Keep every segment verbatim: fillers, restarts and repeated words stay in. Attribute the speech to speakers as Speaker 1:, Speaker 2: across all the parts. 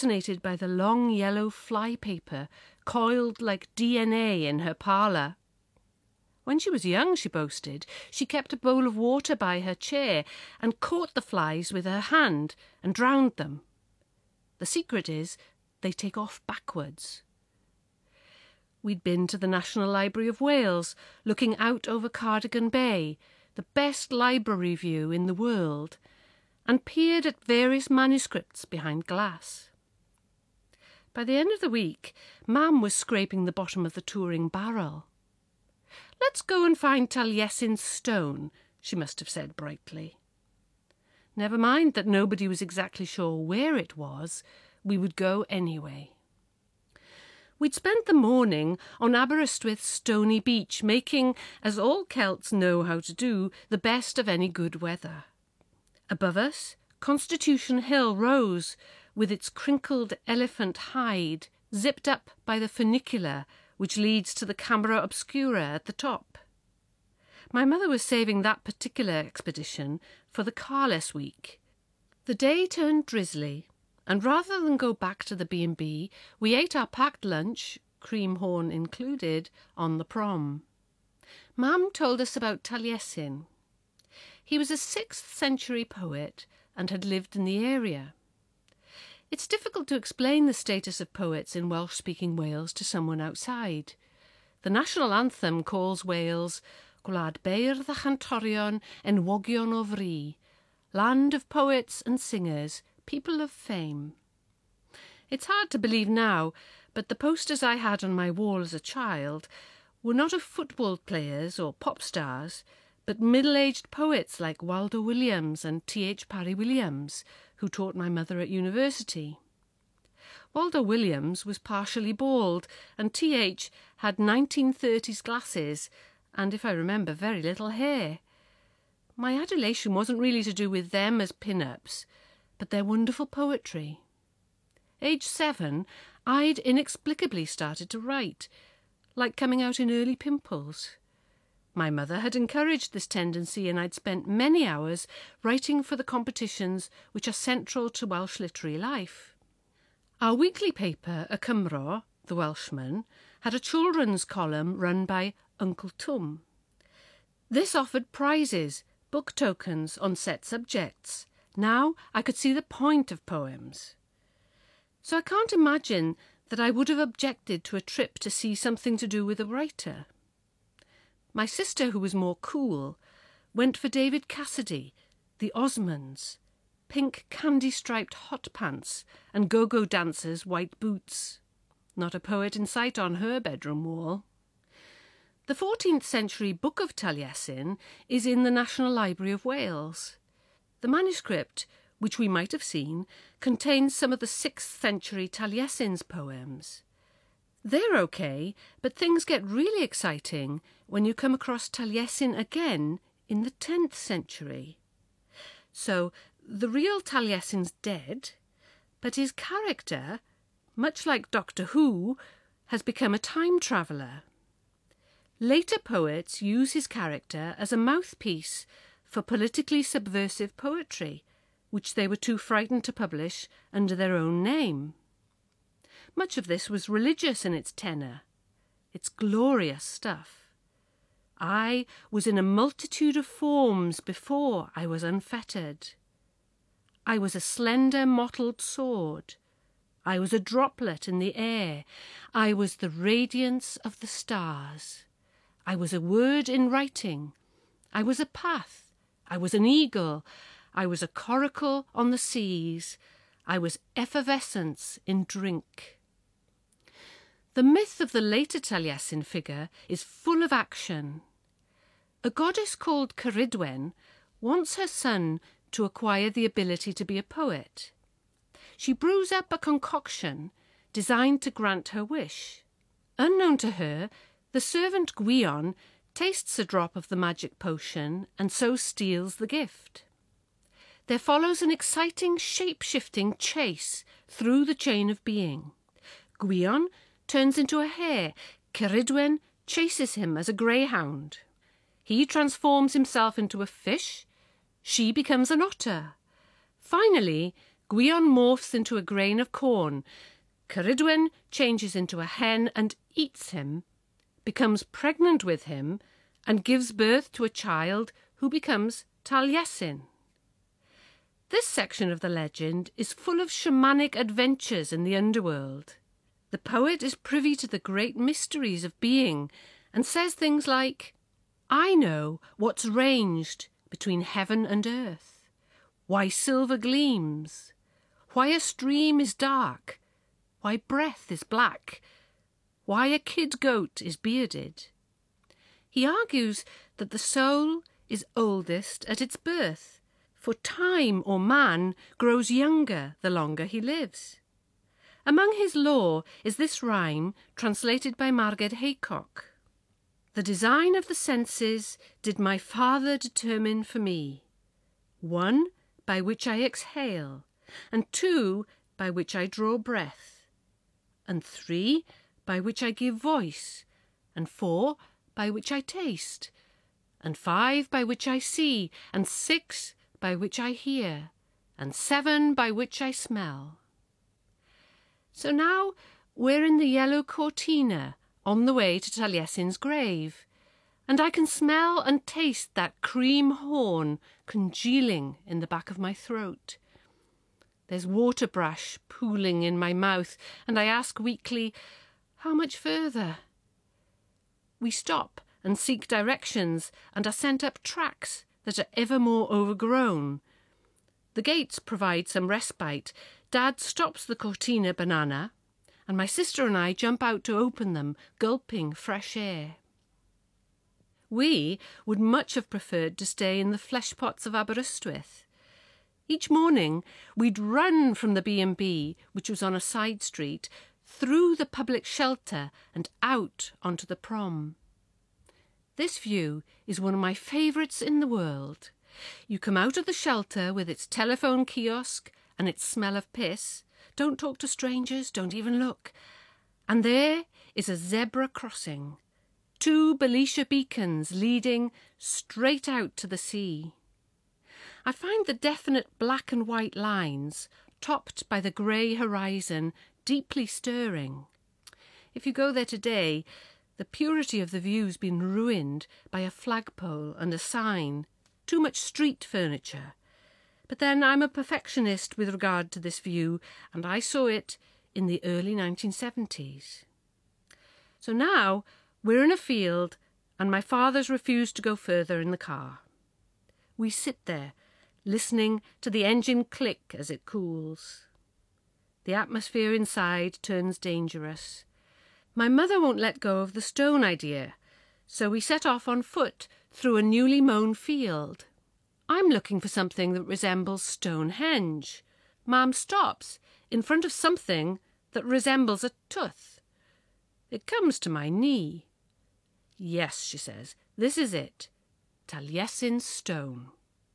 Speaker 1: fascinated by the long yellow fly paper coiled like D N A in her parlour. When she was young, she boasted, she kept a bowl of water by her chair and caught the flies with her hand and drowned them. The secret is they take off backwards. We'd been to the National Library of Wales, looking out over Cardigan Bay, the best library view in the world, and peered at various manuscripts behind glass. By the end of the week, Mam was scraping the bottom of the touring barrel. "Let's go and find Taliesin's stone," she must have said brightly. Never mind that nobody was exactly sure where it was, we would go anyway. We'd spent the morning on Aberystwyth's stony beach, making, as all Celts know how to do, the best of any good weather. Above us, Constitution Hill rose, with its crinkled elephant hide, zipped up by the funicular, which leads to the Camera Obscura at the top. My mother was saving that particular expedition for the carless week. The day turned drizzly, and rather than go back to the B and B, we ate our packed lunch, cream horn included, on the prom. Mam told us about Taliesin. He was a sixth century poet and had lived in the area. It's difficult to explain the status of poets in Welsh-speaking Wales to someone outside. The national anthem calls Wales Gwlad Beirdd a Chantorion Enwogion o Fri, land of poets and singers, people of fame. It's hard to believe now, but the posters I had on my wall as a child were not of football players or pop stars, but middle-aged poets like Waldo Williams and T H Parry Williams, who taught my mother at university. Waldo Williams was partially bald, and T H had nineteen thirties glasses, and, if I remember, very little hair. My adulation wasn't really to do with them as pin-ups, but their wonderful poetry. Age seven, I'd inexplicably started to write, like coming out in early pimples. My mother had encouraged this tendency, and I'd spent many hours writing for the competitions which are central to Welsh literary life. Our weekly paper, Y Cymro, the Welshman, had a children's column run by Uncle Tum. This offered prizes, book tokens on set subjects. Now I could see the point of poems. So I can't imagine that I would have objected to a trip to see something to do with a writer. My sister, who was more cool, went for David Cassidy, the Osmonds, pink candy-striped hot pants and go-go dancers' white boots. Not a poet in sight on her bedroom wall. The fourteenth century Book of Taliesin is in the National Library of Wales. The manuscript, which we might have seen, contains some of the sixth century Taliesin's poems. They're okay, but things get really exciting when you come across Taliesin again in the tenth century. So, the real Taliesin's dead, but his character, much like Doctor Who, has become a time traveller. Later poets use his character as a mouthpiece for politically subversive poetry, which they were too frightened to publish under their own name. Much of this was religious in its tenor. It's glorious stuff. I was in a multitude of forms before I was unfettered. I was a slender mottled sword. I was a droplet in the air. I was the radiance of the stars. I was a word in writing. I was a path. I was an eagle. I was a coracle on the seas. I was effervescence in drink. The myth of the later Taliesin figure is full of action. A goddess called Ceridwen wants her son to acquire the ability to be a poet. She brews up a concoction designed to grant her wish. Unknown to her, the servant Gwion tastes a drop of the magic potion and so steals the gift. There follows an exciting shape-shifting chase through the chain of being. Gwion turns into a hare. Ceridwen chases him as a greyhound. He transforms himself into a fish. She becomes an otter. Finally, Gwion morphs into a grain of corn, Ceridwen changes into a hen and eats him, becomes pregnant with him, and gives birth to a child who becomes Taliesin. This section of the legend is full of shamanic adventures in the underworld. The poet is privy to the great mysteries of being and says things like, I know what's ranged between heaven and earth, why silver gleams, why a stream is dark, why breath is black, why a kid goat is bearded. He argues that the soul is oldest at its birth, for time or man grows younger the longer he lives. Among his lore is this rhyme translated by Margaret Haycock. The design of the senses did my father determine for me, one, by which I exhale, and two, by which I draw breath, and three, by which I give voice, and four, by which I taste, and five, by which I see, and six, by which I hear, and seven, by which I smell. So now we're in the yellow Cortina, on the way to Taliesin's grave, and I can smell and taste that cream horn congealing in the back of my throat. There's water brash pooling in my mouth, and I ask weakly, how much further? We stop and seek directions, and are sent up tracks that are ever more overgrown. The gates provide some respite. Dad stops the Cortina banana, and my sister and I jump out to open them, gulping fresh air. We would much have preferred to stay in the flesh pots of Aberystwyth. Each morning we'd run from the B and B, which was on a side street, through the public shelter and out onto the prom. This view is one of my favourites in the world. You come out of the shelter with its telephone kiosk and its smell of piss. Don't talk to strangers, don't even look. And there is a zebra crossing, two Belisha beacons leading straight out to the sea. I find the definite black and white lines, topped by the grey horizon, deeply stirring. If you go there today, the purity of the view's been ruined by a flagpole and a sign, too much street furniture. But then I'm a perfectionist with regard to this view, and I saw it in the early nineteen seventies. So now we're in a field, and my father's refused to go further in the car. We sit there, listening to the engine click as it cools. The atmosphere inside turns dangerous. My mother won't let go of the stone idea, so we set off on foot through a newly mown field. I'm looking for something that resembles Stonehenge. Mum stops in front of something that resembles a tooth. It comes to my knee. Yes, she says, this is it. Taliesin stone.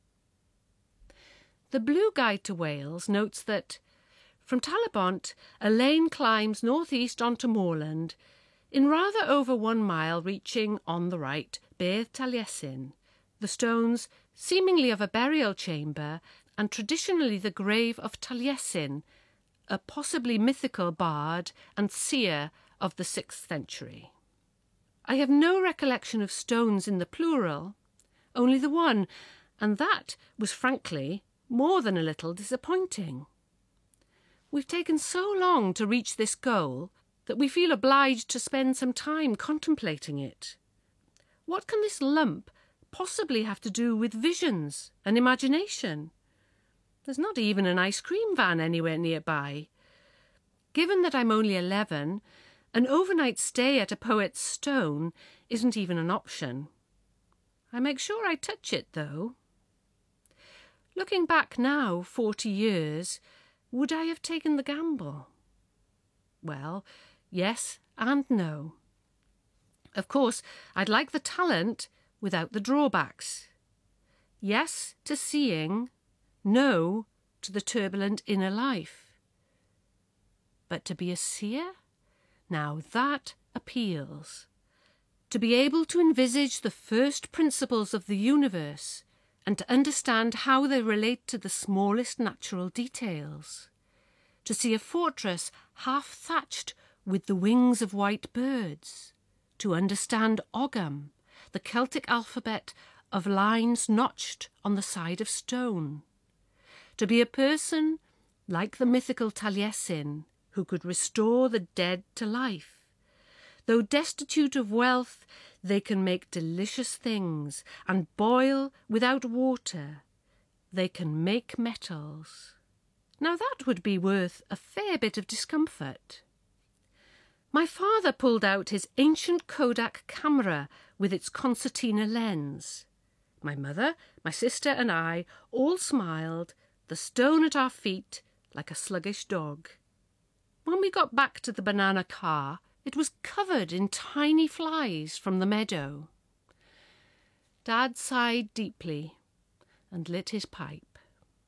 Speaker 1: The Blue Guide to Wales notes that from Talybont, a lane climbs northeast onto moorland, in rather over one mile reaching, on the right, Bedd Taliesin, the stones seemingly of a burial chamber and traditionally the grave of Taliesin, a possibly mythical bard and seer of the sixth century. I have no recollection of stones in the plural, only the one, and that was frankly more than a little disappointing. We've taken so long to reach this goal that we feel obliged to spend some time contemplating it. What can this lump possibly have to do with visions and imagination? There's not even an ice cream van anywhere nearby. Given that I'm only eleven, an overnight stay at a poet's stone isn't even an option. I make sure I touch it, though. Looking back now, forty years, would I have taken the gamble? Well, yes and no. Of course, I'd like the talent without the drawbacks. Yes to seeing, no to the turbulent inner life. But to be a seer? Now that appeals. To be able to envisage the first principles of the universe and to understand how they relate to the smallest natural details. To see a fortress half thatched with the wings of white birds. To understand Ogham, the Celtic alphabet of lines notched on the side of stone. To be a person like the mythical Taliesin, who could restore the dead to life. Though destitute of wealth, they can make delicious things and boil without water. They can make metals. Now that would be worth a fair bit of discomfort. My father pulled out his ancient Kodak camera with its concertina lens. My mother, my sister and I all smiled, the stone at our feet like a sluggish dog. When we got back to the banana car, it was covered in tiny flies from the meadow. Dad sighed deeply and lit his pipe.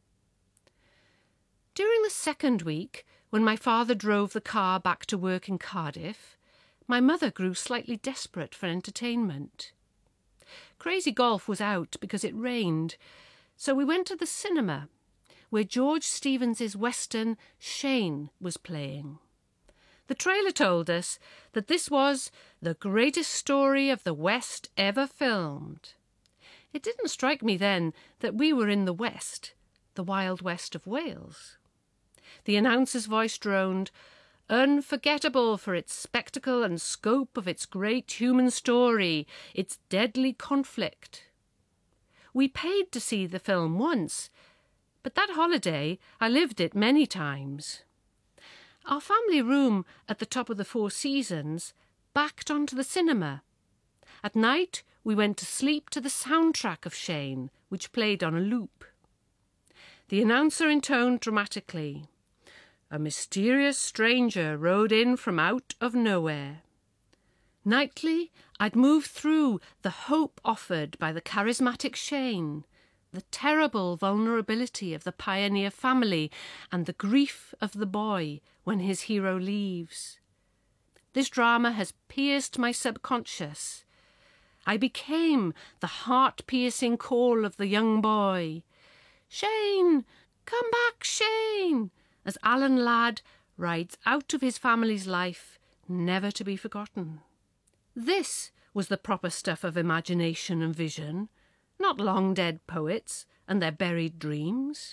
Speaker 1: During the second week, when my father drove the car back to work in Cardiff, my mother grew slightly desperate for entertainment. Crazy Golf was out because it rained, so we went to the cinema, where George Stevens's western Shane was playing. The trailer told us that this was the greatest story of the West ever filmed. It didn't strike me then that we were in the West, the Wild West of Wales. The announcer's voice droned, "Unforgettable for its spectacle and scope of its great human story, its deadly conflict." We paid to see the film once, but that holiday I lived it many times. Our family room at the top of the Four Seasons backed onto the cinema. At night we went to sleep to the soundtrack of Shane, which played on a loop. The announcer intoned dramatically, "A mysterious stranger rode in from out of nowhere." Nightly I'd move through the hope offered by the charismatic Shane, the terrible vulnerability of the pioneer family, and the grief of the boy when his hero leaves. This drama has pierced my subconscious. I became the heart-piercing call of the young boy. "Shane! Come back, Shane!" as Alan Ladd rides out of his family's life, never to be forgotten. This was the proper stuff of imagination and vision, not long-dead poets and their buried dreams.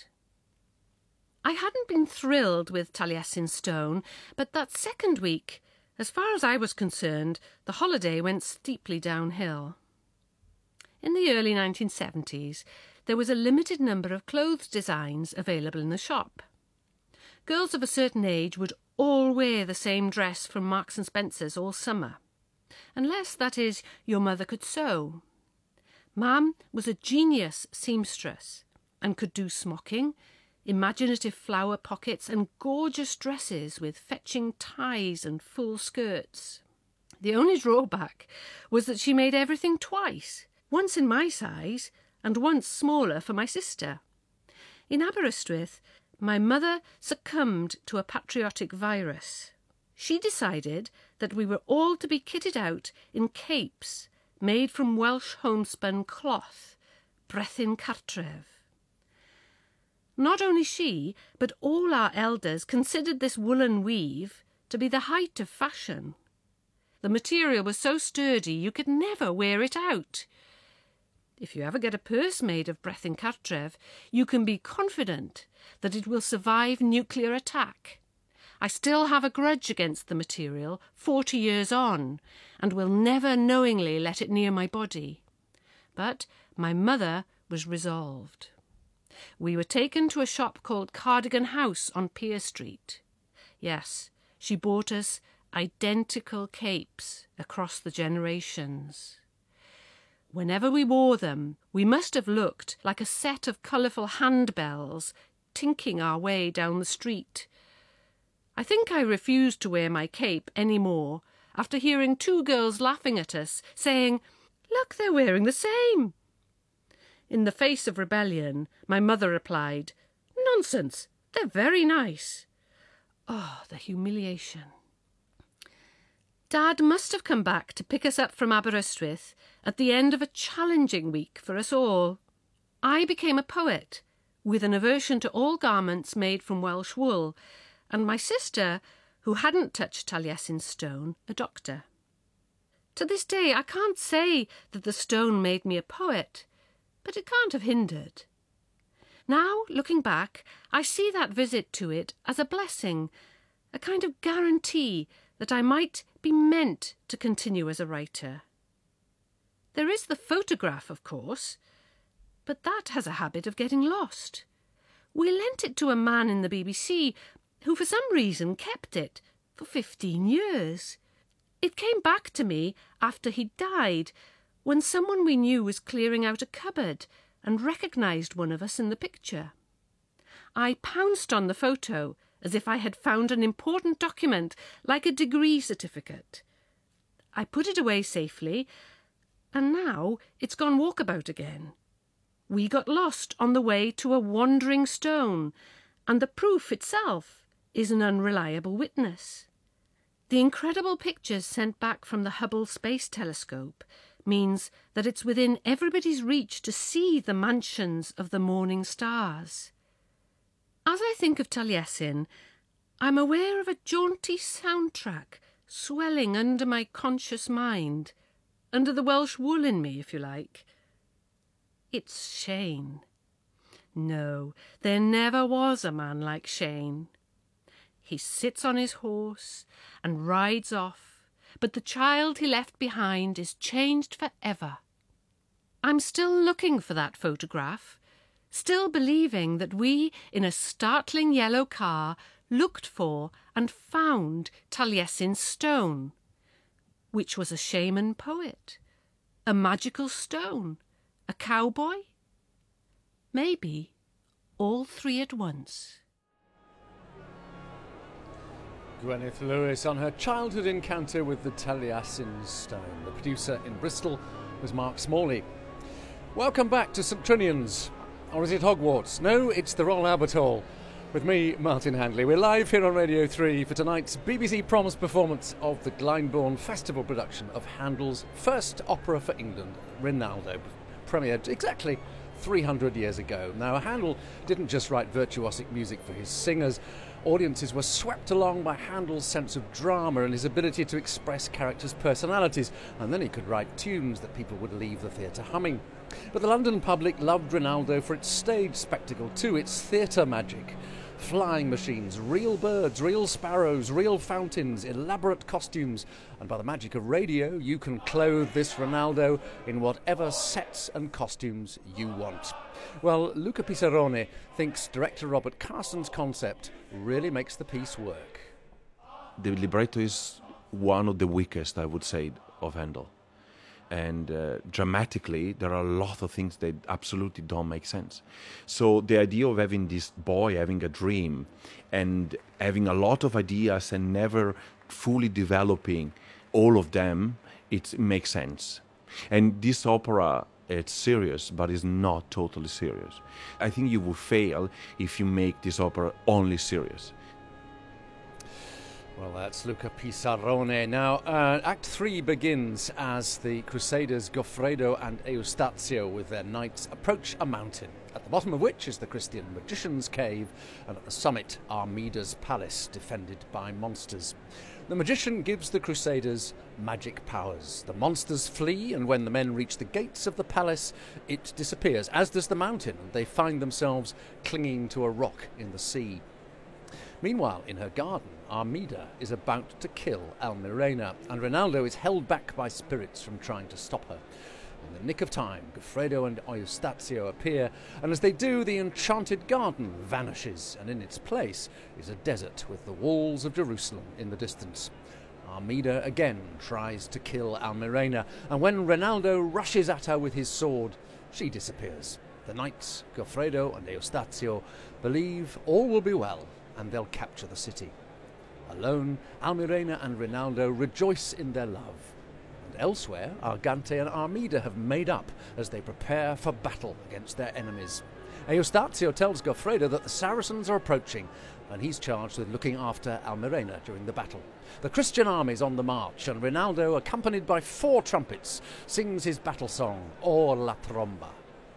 Speaker 1: I hadn't been thrilled with Taliesin Stone, but that second week, as far as I was concerned, the holiday went steeply downhill. In the early nineteen seventies, there was a limited number of clothes designs available in the shop. Girls of a certain age would all wear the same dress from Marks and Spencer's all summer, unless, that is, your mother could sew. Mam was a genius seamstress and could do smocking, imaginative flower pockets and gorgeous dresses with fetching ties and full skirts. The only drawback was that she made everything twice, once in my size and once smaller for my sister. In Aberystwyth, my mother succumbed to a patriotic virus. She decided that we were all to be kitted out in capes made from Welsh homespun cloth, Brechin Cartref. Not only she, but all our elders considered this woolen weave to be the height of fashion. The material was so sturdy you could never wear it out. If you ever get a purse made of Brechin Cartref, you can be confident that it will survive nuclear attack. I still have a grudge against the material forty years on, and will never knowingly let it near my body. But my mother was resolved. We were taken to a shop called Cardigan House on Pier Street. Yes, she bought us identical capes across the generations. Whenever we wore them, we must have looked like a set of colourful handbells tinking our way down the street. I think I refused to wear my cape any more after hearing two girls laughing at us, saying, "Look, they're wearing the same." In the face of rebellion, my mother replied, "Nonsense, they're very nice." Oh, the humiliation. Dad must have come back to pick us up from Aberystwyth at the end of a challenging week for us all. I became a poet, with an aversion to all garments made from Welsh wool, and my sister, who hadn't touched Taliesin's stone, a doctor. To this day I can't say that the stone made me a poet, but it can't have hindered. Now, looking back, I see that visit to it as a blessing, a kind of guarantee that I might be meant to continue as a writer. There is the photograph, of course, but that has a habit of getting lost. We lent it to a man in the B B C who for some reason kept it for fifteen years. It came back to me after he died, when someone we knew was clearing out a cupboard and recognised one of us in the picture. I pounced on the photo as if I had found an important document, like a degree certificate. I put it away safely, and now it's gone walkabout again. We got lost on the way to a wandering stone, and the proof itself is an unreliable witness. The incredible pictures sent back from the Hubble Space Telescope means that it's within everybody's reach to see the mansions of the morning stars. As I think of Taliesin, I'm aware of a jaunty soundtrack swelling under my conscious mind, under the Welsh wool in me, if you like. It's Shane. No, there never was a man like Shane. He sits on his horse and rides off, but the child he left behind is changed forever. I'm still looking for that photograph, still believing that we, in a startling yellow car, looked for and found Taliesin's stone, which was a shaman poet, a magical stone, a cowboy? Maybe all three at once.
Speaker 2: Gwyneth Lewis on her childhood encounter with the Taliesin stone. The producer in Bristol was Mark Smalley. Welcome back to St Trinian's. Or is it Hogwarts? No, it's the Royal Albert Hall. With me, Martin Handley. We're live here on Radio three for tonight's B B C Proms performance of the Glyndebourne Festival production of Handel's first opera for England, Rinaldo, premiered exactly three hundred years ago. Now, Handel didn't just write virtuosic music for his singers. Audiences were swept along by Handel's sense of drama and his ability to express characters' personalities, and then he could write tunes that people would leave the theatre humming. But the London public loved Rinaldo for its stage spectacle too, its theatre magic. Flying machines, real birds, real sparrows, real fountains, elaborate costumes, and by the magic of radio, you can clothe this Rinaldo in whatever sets and costumes you want. Well, Luca Pisarone thinks director Robert Carson's concept really makes the piece work.
Speaker 3: The libretto is one of the weakest, I would say, of Handel. And uh, dramatically, there are a lot of things that absolutely don't make sense. So the idea of having this boy having a dream and having a lot of ideas and never fully developing all of them, it makes sense. And this opera, it's serious, but it's not totally serious. I think you will fail if you make this opera only serious.
Speaker 2: Well, that's Luca Pisarone. Now, uh, Act three begins as the Crusaders Goffredo and Eustazio with their knights approach a mountain, at the bottom of which is the Christian magician's cave, and at the summit, Armida's palace, defended by monsters. The magician gives the Crusaders magic powers. The monsters flee, and when the men reach the gates of the palace, it disappears, as does the mountain, and they find themselves clinging to a rock in the sea. Meanwhile, in her garden, Armida is about to kill Almirena, and Rinaldo is held back by spirits from trying to stop her. In the nick of time, Goffredo and Eustazio appear, and as they do, the enchanted garden vanishes, and in its place is a desert with the walls of Jerusalem in the distance. Armida again tries to kill Almirena, and when Rinaldo rushes at her with his sword, she disappears. The knights, Goffredo and Eustazio, believe all will be well, and they'll capture the city. Alone, Almirena and Rinaldo rejoice in their love. And elsewhere, Argante and Armida have made up as they prepare for battle against their enemies. Eustazio tells Goffredo that the Saracens are approaching, and he's charged with looking after Almirena during the battle. The Christian army's on the march, and Rinaldo, accompanied by four trumpets, sings his battle song, O la Tromba.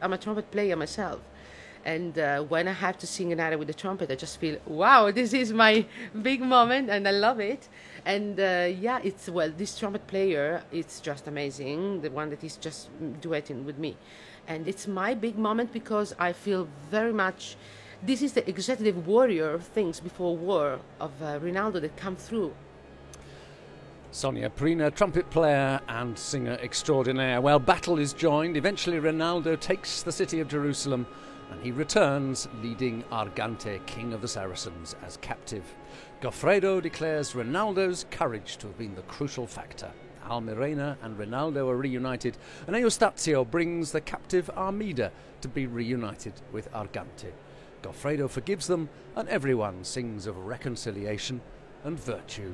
Speaker 4: I'm a trumpet player myself. And uh, when I have to sing an aria with the trumpet, I just feel, wow, this is my big moment, and I love it. And uh, yeah, it's, well, this trumpet player, it's just amazing, the one that is just duetting with me. And it's my big moment because I feel very much, this is the executive warrior things before war of uh, Rinaldo that come through.
Speaker 2: Sonia Prina, trumpet player and singer extraordinaire. Well, battle is joined. Eventually Rinaldo takes the city of Jerusalem and he returns leading Argante, king of the Saracens, as captive. Goffredo declares Rinaldo's courage to have been the crucial factor. Almirena and Rinaldo are reunited, and Eustazio brings the captive Armida to be reunited with Argante. Goffredo forgives them, and everyone sings of reconciliation and virtue.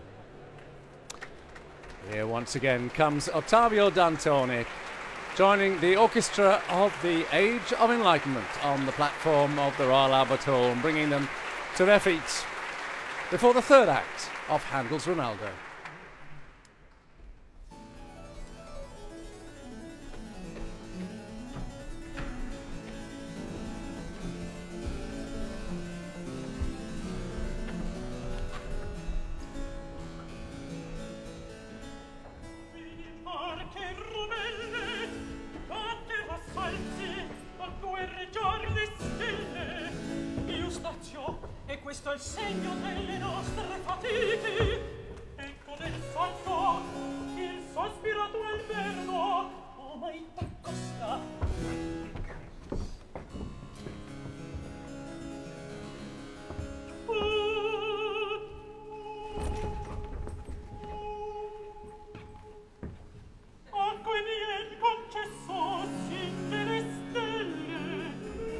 Speaker 2: Here once again comes Ottavio Dantone, joining the orchestra of the Age of Enlightenment on the platform of the Royal Albert Hall, and bringing them to their feet before the third act of Handel's Rinaldo.
Speaker 5: E questo è il segno delle nostre fatiche. Ecco del salto il sospirato albergo, oh mai t'accosta. Acqua e miel concesso sin delle stelle.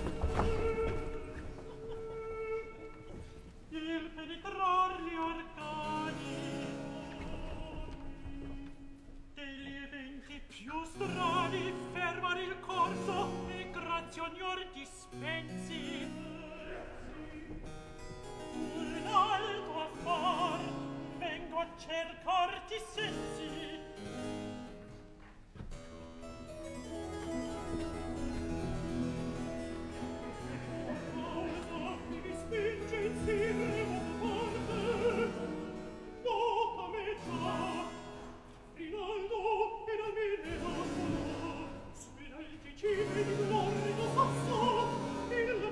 Speaker 5: Il penetrar gli organi degli eventi più strani, fermare il corso e grazie ognor dispensi. Un alto affar vengo a cercarti sensi. Mi spinge in sirma forte, nota metà, Rinaldo ed Almirena sono, sui alti cime di un orrido sasso, il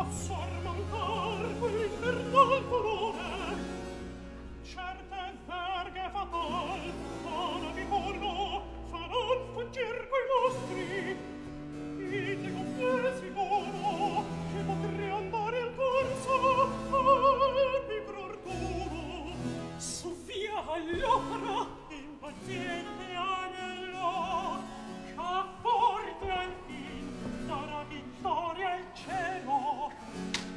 Speaker 5: possor mancar quell'infernal furore. Certe verghe fatal, vana di corno, faran fuggir quei mostri. Ite con te sicuro, che potrei andare al corso, al pigro Arturo. Su via all'opera, impaziente anello, che forte al fin darà vittoria al cielo.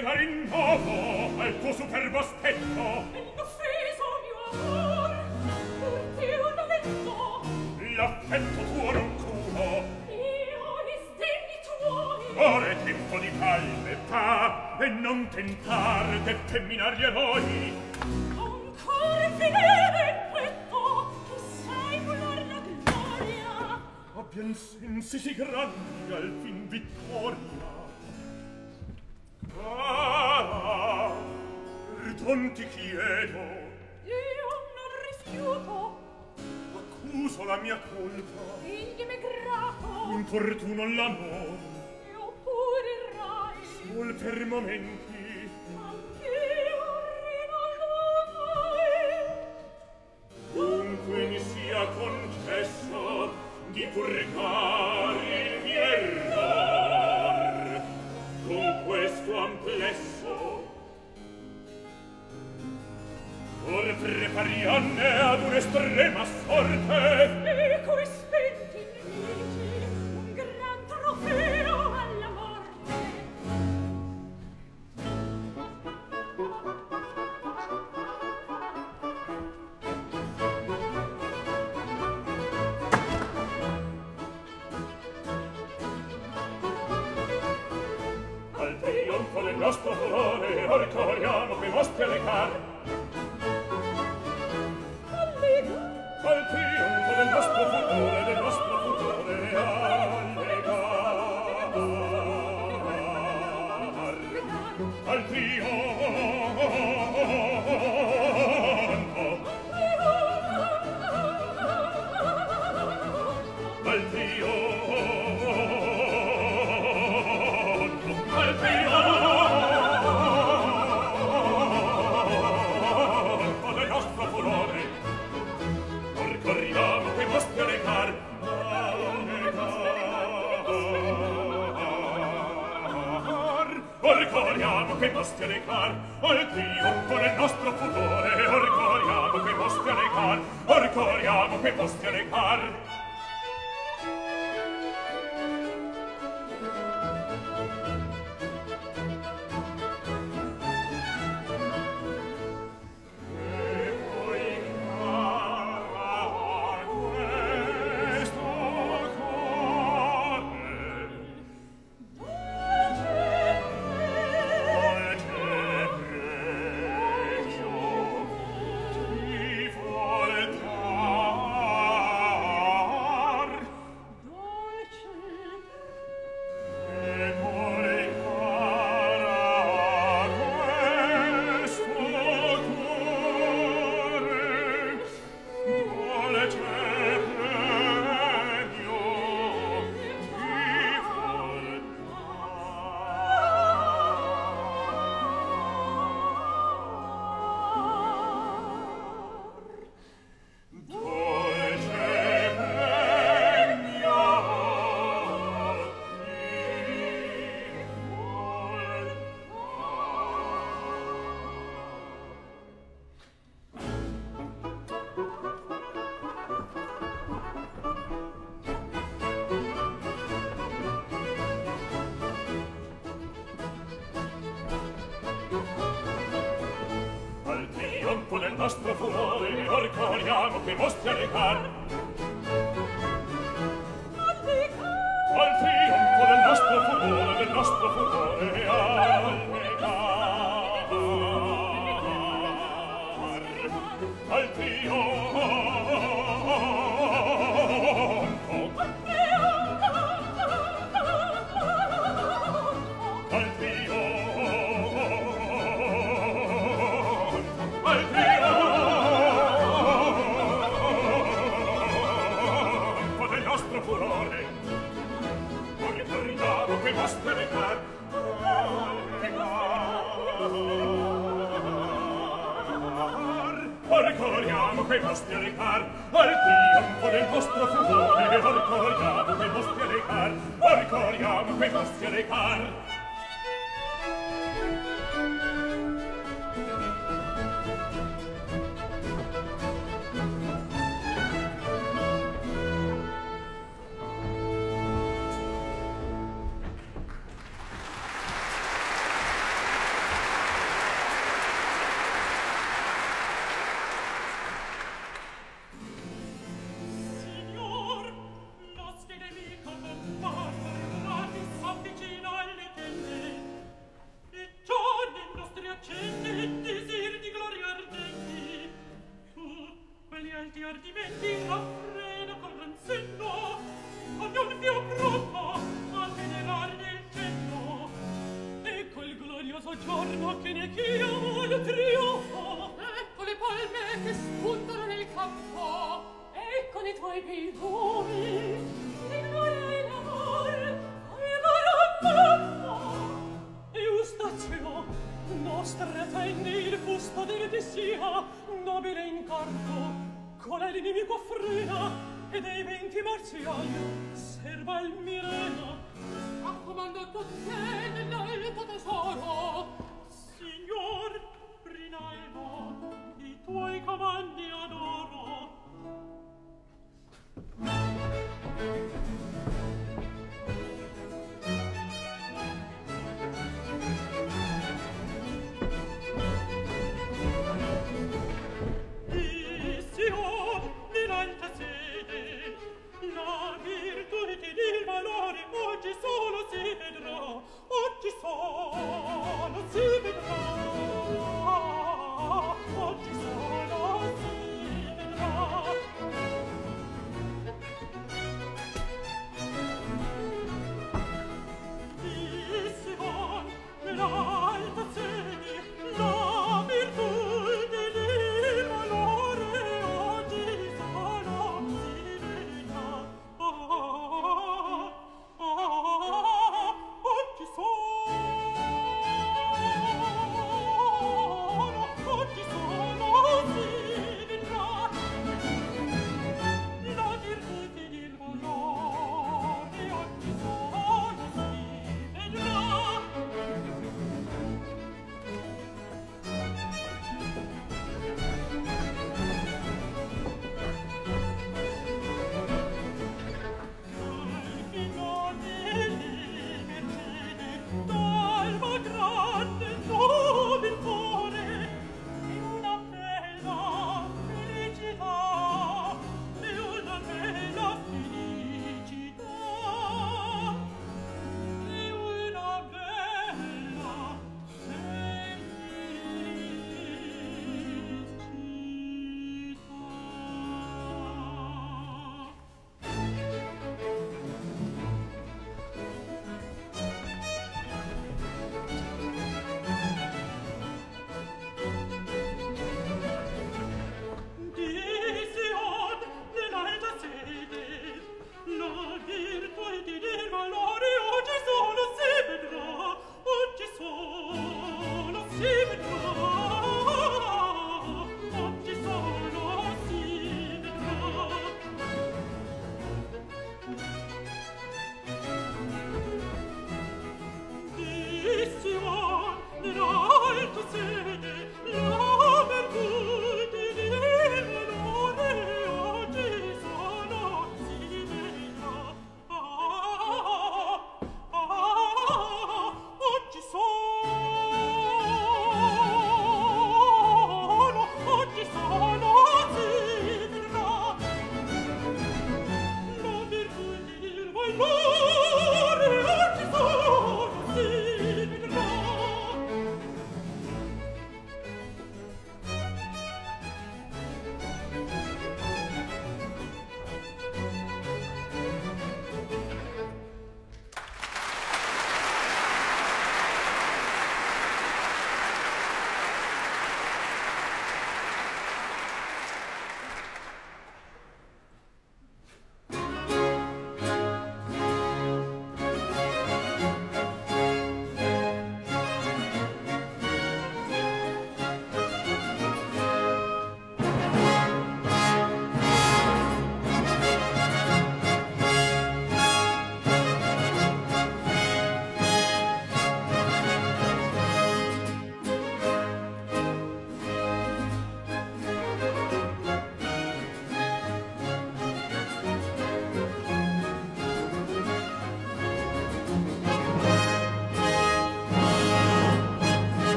Speaker 5: ira rinnovo al tuo superbo aspetto. E l'offeso mio amor, pur ti un letto. L'affetto tuo non curo. Io i sdegni tuoi. Ora è tempo di calmetà e non tentar de femminar gli eroi. Ancora finire in petto, che sai volar la gloria. Abbian sensi si grandi al fin vittoria. Ah, perdon ti chiedo. Io non rifiuto. Accuso la mia colpa. Egli m'è grato. Importuno l'amor. Io pure errai. Sol per momenti. Anch'io rivalgo mai. Dunque mi sia concesso di purgare il mio error con questo amplesso. Or preparianne ad un'estrema sorte e coi spenti nemici un gran trofeo alla morte. Al trionfo del nostro furore or corriamo quei mostri alle car. Al trionfo del nostro futuro, del nostro futuro allegar. Al trionfo. Al trionfo. Al trionfo del nostro furore. Corriamo quei mostri a recar. Or corriamo quei mostri a recar. Al trionfo del nostro furore. Or corriamo quei mostri a recar. Or corriamo quei mostri a recar. Del nostro furore or corriamo quei mostri a recar. Al trionfo del nostro furore, del nostro furore a recar. Al trionfo. Al trionfo. Al trionfo del nostro furore. Or corriamo quei mostri a recar. Or corriamo quei mostri a recar. Al trionfo del nostro furore. Or corriamo quei mostri a recar. Or corriamo quei mostri a recar. soggiorno che ne chiamo il trionfo. Ecco le palme che spuntano nel campo, ecco i tuoi bidoni, il gloria e l'amor, Eustazio, nostra tenne il fusto del Dessia, nobile incarno, con l'inimico frena, e dei venti marziali serva il Mirena. Raccomando a te nell'alto tesoro, signor Rinaldo, i tuoi comandi adoro. La virtù ed il valore oggi solo si vedrà, oggi solo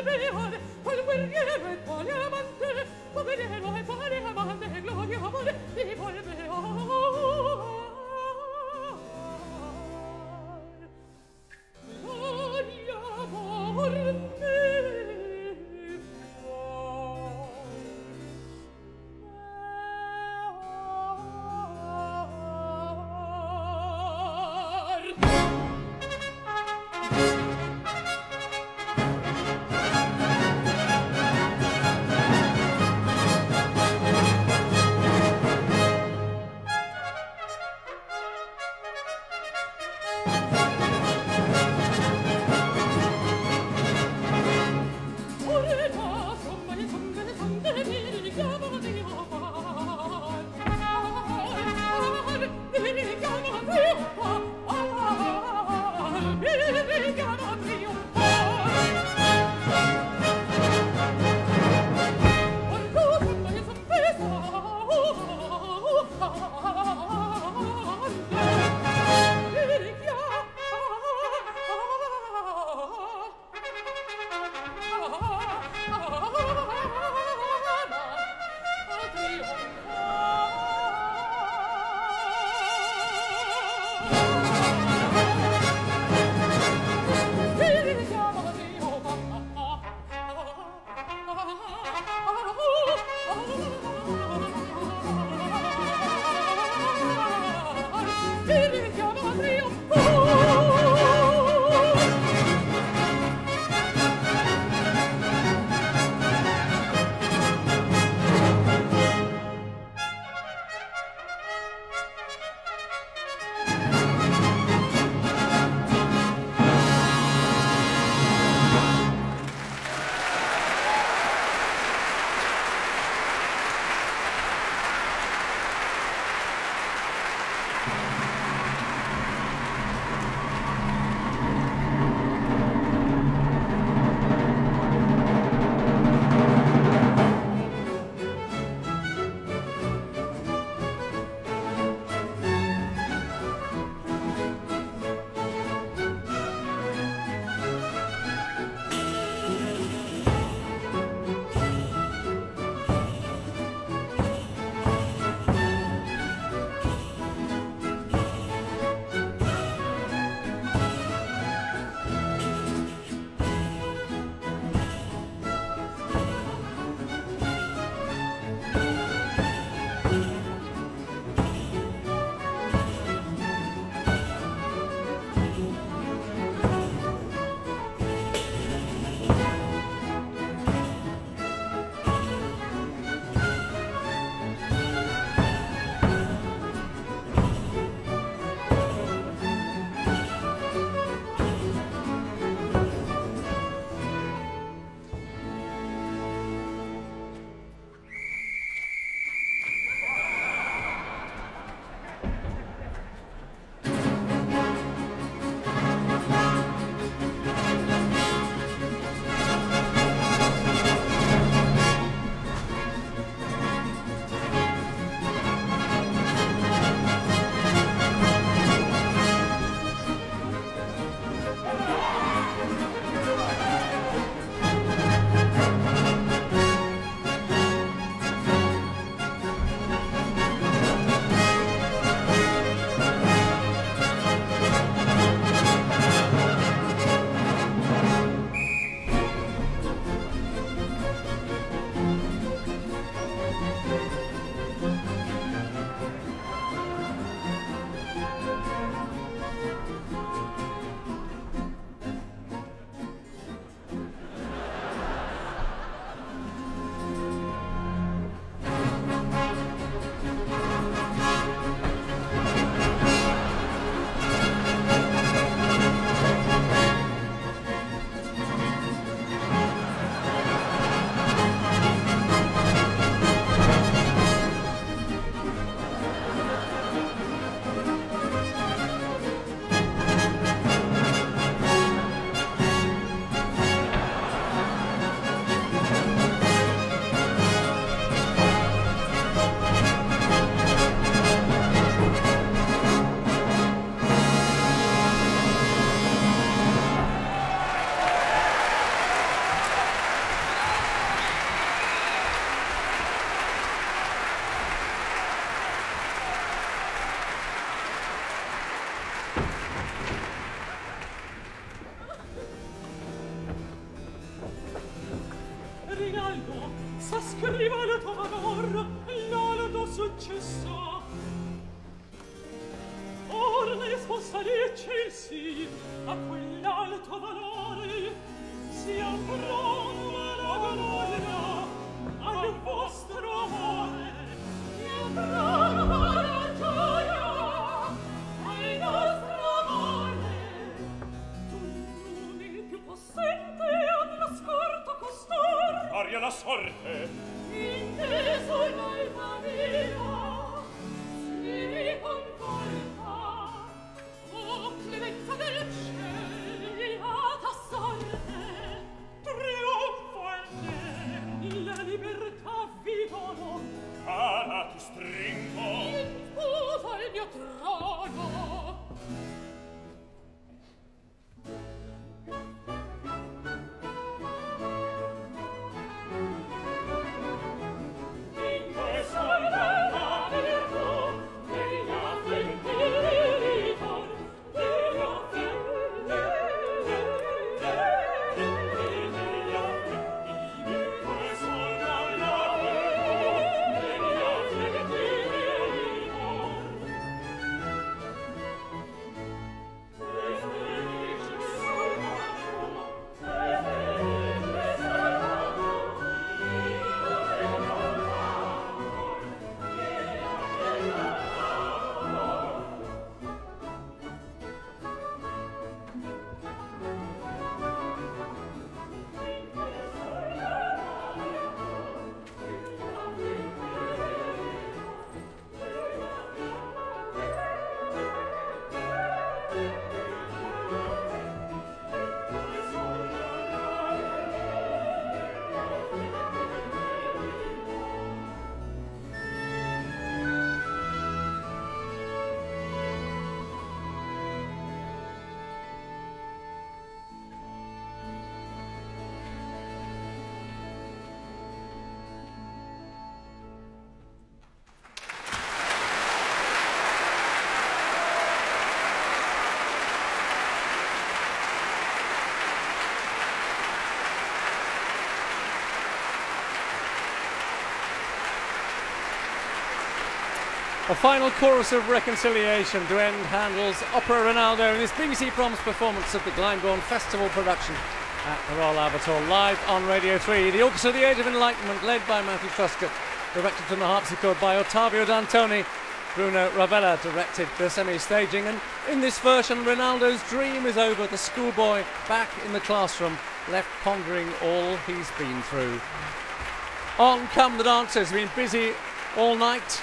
Speaker 5: beore, qual guerriero e quale amante, poverino e quale amante, gloria amore, di volver. Gloria amor me eccelsi a quell'alto valore sia prono alla gloria al vostro amore sia prono alla gioia al nostro amore tu il più possente ad la scorta costar aria la sorte inteso l'alma mia si riconforta o clemenza del cieliata sorte trionfante la libertà vivono cara ti stringo in sposa il mio trono
Speaker 2: A final chorus of reconciliation to end Handel's Opera Rinaldo in this B B C Proms performance of the Glyndebourne Festival production at the Royal Albert Hall, live on Radio three. The Orchestra of the Age of Enlightenment, led by Matthew Truscott, directed from the harpsichord by Ottavio D'Antoni. Bruno Ravella directed the semi-staging, and in this version, Rinaldo's dream is over. The schoolboy back in the classroom, left pondering all he's been through. On come the dancers, been busy all night.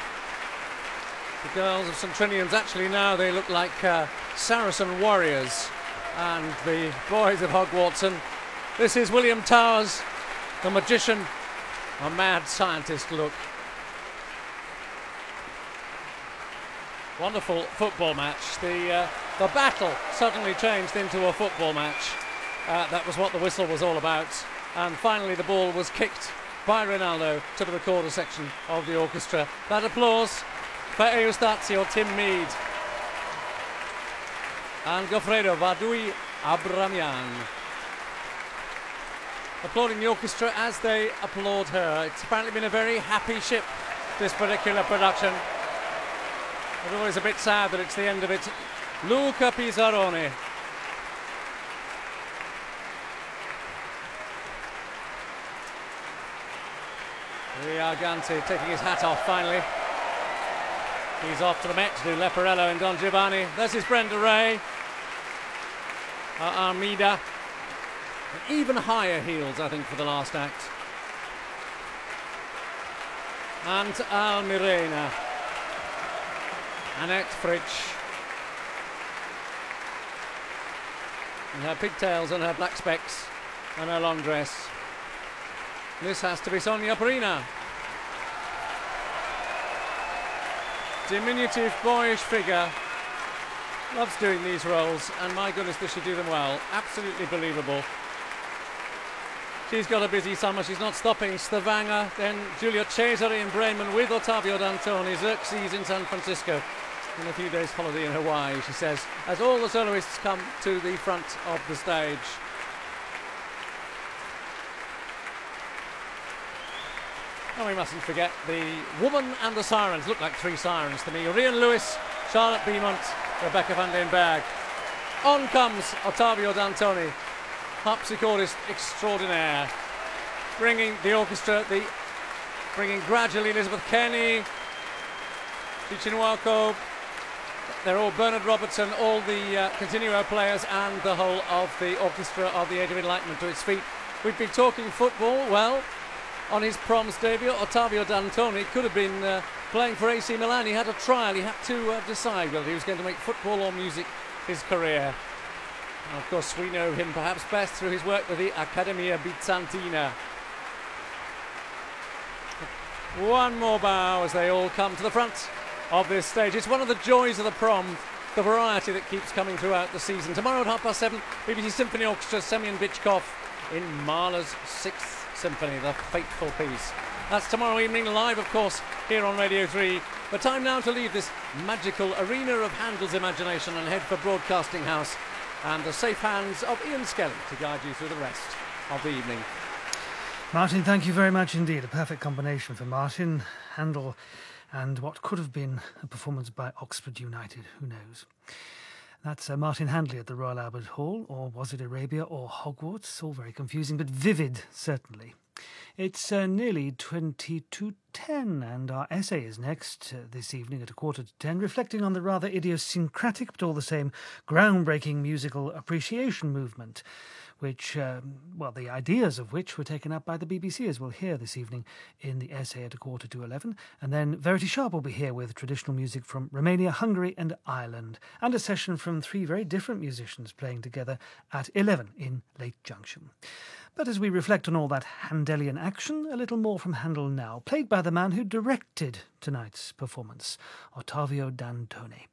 Speaker 2: The girls of St Trinian's, actually now they look like uh, Saracen warriors, and the boys of Hogwartson. This is William Towers, the magician, a mad scientist look. Wonderful football match. The uh, the battle suddenly changed into a football match. Uh, that was what the whistle was all about. And finally the ball was kicked by Rinaldo to the recorder section of the orchestra. That applause for Eustazio Tim Mead and Goffredo Vadui Abramian. Applauding the orchestra as they applaud her. It's apparently been a very happy ship, this particular production. It's always a bit sad that it's the end of it. Luca Pisaroni. Riaganti taking his hat off finally. He's off to the Met to do Leporello and Don Giovanni. This is Brenda Ray. Uh, Armida. And even higher heels, I think, for the last act. And Almirena. Annette Fritsch. And her pigtails and her black specs and her long dress. This has to be Sonia Perina. Diminutive, boyish figure. Loves doing these roles, and my goodness, does she do them well. Absolutely believable. She's got a busy summer. She's not stopping. Stavanger, then Giulio Cesare in Bremen with Ottavio D'Antoni, Xerxes in San Francisco, and a few days holiday in Hawaii, she says, as all the soloists come to the front of the stage. And we mustn't forget the Woman and the Sirens. Look like three sirens to me. Rian Lewis, Charlotte Beaumont Rebecca van den Berg. On comes Ottavio Dantoni, harpsichordist extraordinaire, bringing the orchestra, the bringing gradually Elizabeth Kenny, Tichinwako. They're all Bernard Robertson, all the uh, continuo players, and the whole of the orchestra of the Age of Enlightenment to its feet. We've been talking football. Well, on his proms debut, Ottavio Dantoni could have been uh, playing for A C Milan. He had a trial. He had to uh, decide whether he was going to make football or music his career. And of course, we know him perhaps best through his work with the Accademia Bizantina. One more bow as they all come to the front of this stage. It's one of the joys of the prom, the variety that keeps coming throughout the season. Tomorrow at half past seven, B B C Symphony Orchestra, Semyon Bychkov in Mahler's Sixth Symphony, the fateful piece. That's tomorrow evening, live of course, here on Radio three. But time now to leave this magical arena of Handel's imagination and head for Broadcasting House and the safe hands of Ian Skelly to guide you through the rest of the evening.
Speaker 6: Martin, thank you very much indeed. A perfect combination for Martin, Handel, and what could have been a performance by Oxford United, who knows. That's uh, Martin Handley at the Royal Albert Hall, or was it Arabia or Hogwarts? All very confusing, but vivid, certainly. It's uh, nearly twenty to ten, and our essay is next uh, this evening at a quarter to ten, reflecting on the rather idiosyncratic but all the same groundbreaking musical appreciation movement, which, um, well, the ideas of which were taken up by the B B C, as we'll hear this evening in the essay at a quarter to eleven. And then Verity Sharp will be here with traditional music from Romania, Hungary and Ireland, and a session from three very different musicians playing together at eleven in Lake Junction. But as we reflect on all that Handelian action, a little more from Handel now, played by the man who directed tonight's performance, Ottavio Dantoni.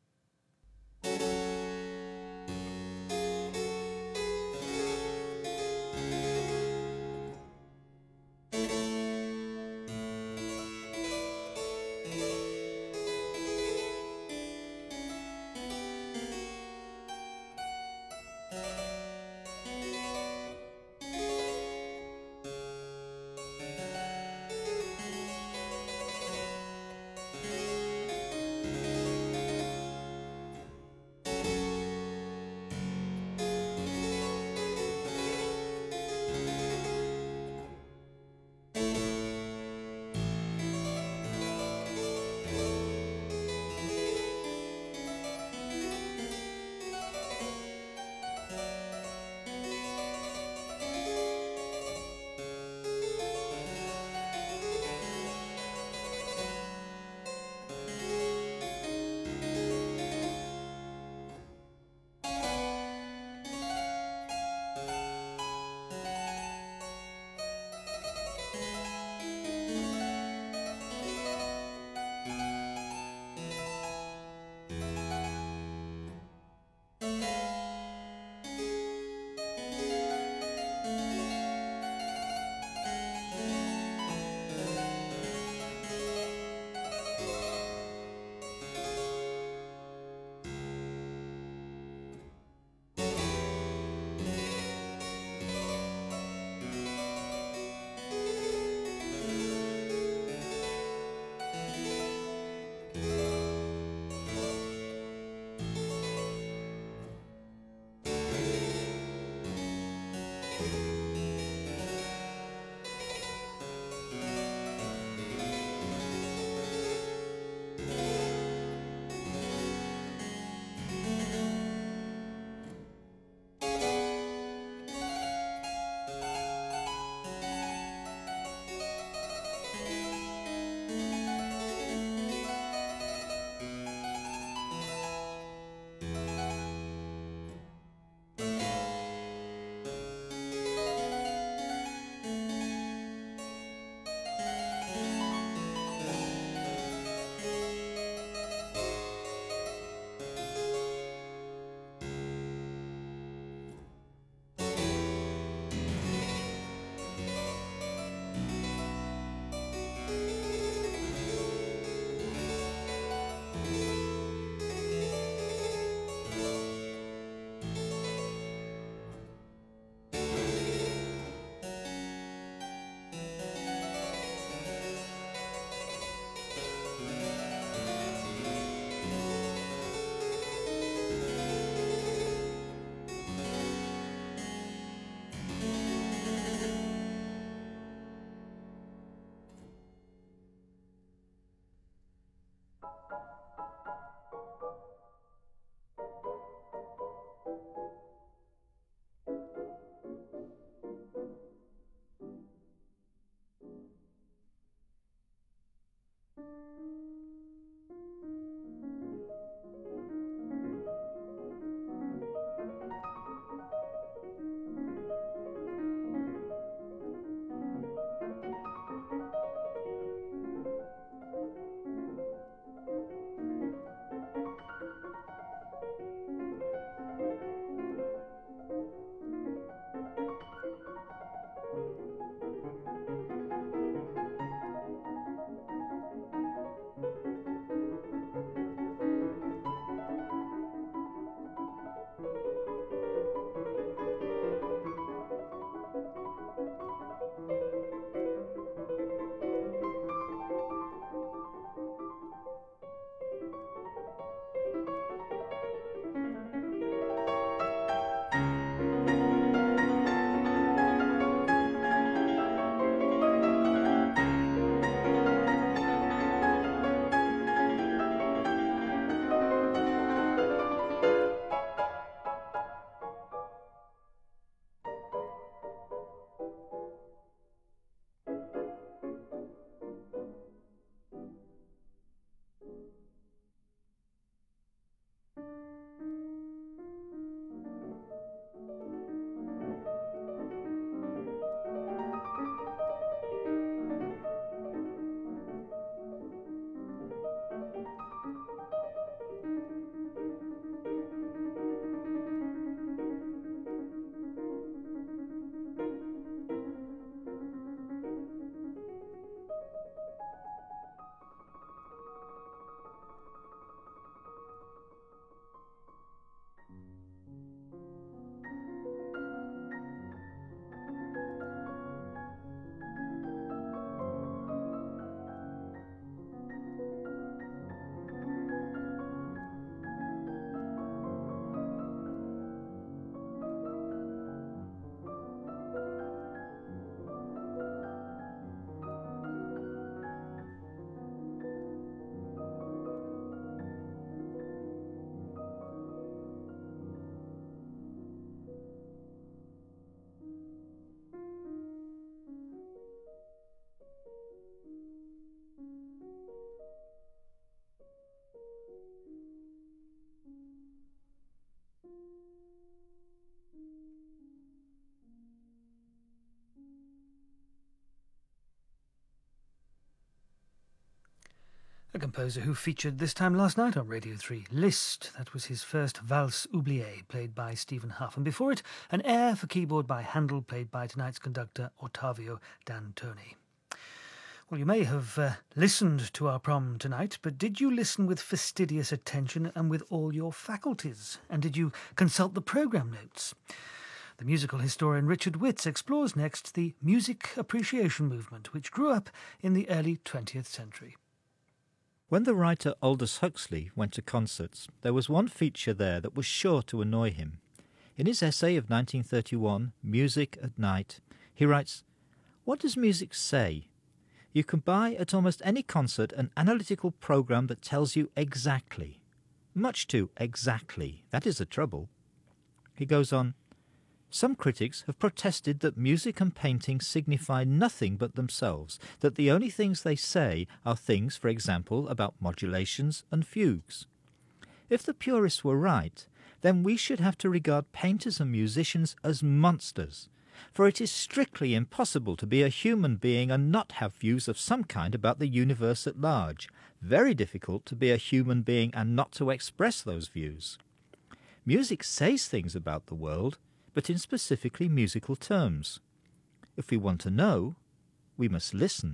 Speaker 6: A composer who featured this time last night on Radio three, Liszt. That was his first Valse Oubliée, played by Stephen Huff. And before it, an air for keyboard by Handel, played by tonight's conductor, Ottavio D'Antoni. Well, you may have uh, listened to our prom tonight, but did you listen with fastidious attention and with all your faculties? And did you consult the programme notes? The musical historian Richard Witts explores next the music appreciation movement, which grew up in the early twentieth century.
Speaker 7: When the writer Aldous Huxley went to concerts, there was one feature there that was sure to annoy him. In his essay of nineteen thirty-one, Music at Night, he writes, "What does music say? You can buy at almost any concert an analytical program that tells you exactly. Much too exactly. That is the trouble." He goes on, "Some critics have protested that music and painting signify nothing but themselves, that the only things they say are things, for example, about modulations and fugues. If the purists were right, then we should have to regard painters and musicians as monsters, for it is strictly impossible to be a human being and not have views of some kind about the universe at large, very difficult to be a human being and not to express those views. Music says things about the world, but in specifically musical terms. If we want to know, we must listen."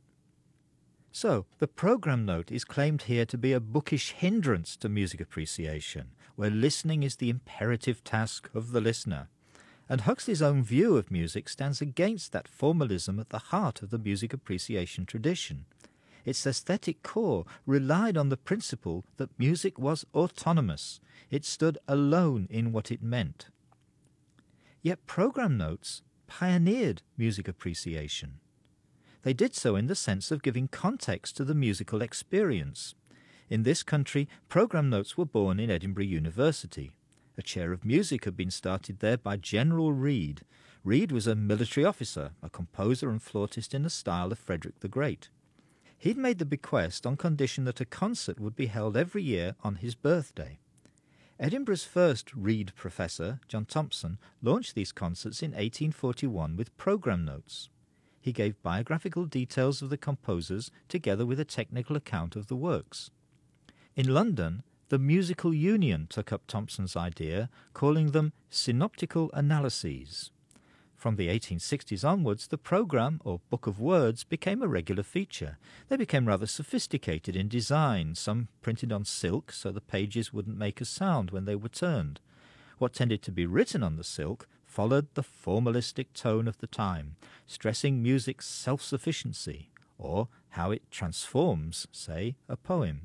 Speaker 7: So, the programme note is claimed here to be a bookish hindrance to music appreciation, where listening is the imperative task of the listener. And Huxley's own view of music stands against that formalism at the heart of the music appreciation tradition. Its aesthetic core relied on the principle that music was autonomous. It stood alone in what it meant. Yet programme notes pioneered music appreciation. They did so in the sense of giving context to the musical experience. In this country, programme notes were born in Edinburgh University. A chair of music had been started there by General Reed. Reed was a military officer, a composer and flautist in the style of Frederick the Great. He'd made the bequest on condition that a concert would be held every year on his birthday. Edinburgh's first Reed professor, John Thompson, launched these concerts in eighteen forty-one with programme notes. He gave biographical details of the composers together with a technical account of the works. In London, the Musical Union took up Thompson's idea, calling them synoptical analyses. From the eighteen sixties onwards, the programme, or book of words, became a regular feature. They became rather sophisticated in design, some printed on silk so the pages wouldn't make a sound when they were turned. What tended to be written on the silk followed the formalistic tone of the time, stressing music's self-sufficiency, or how it transforms, say, a poem.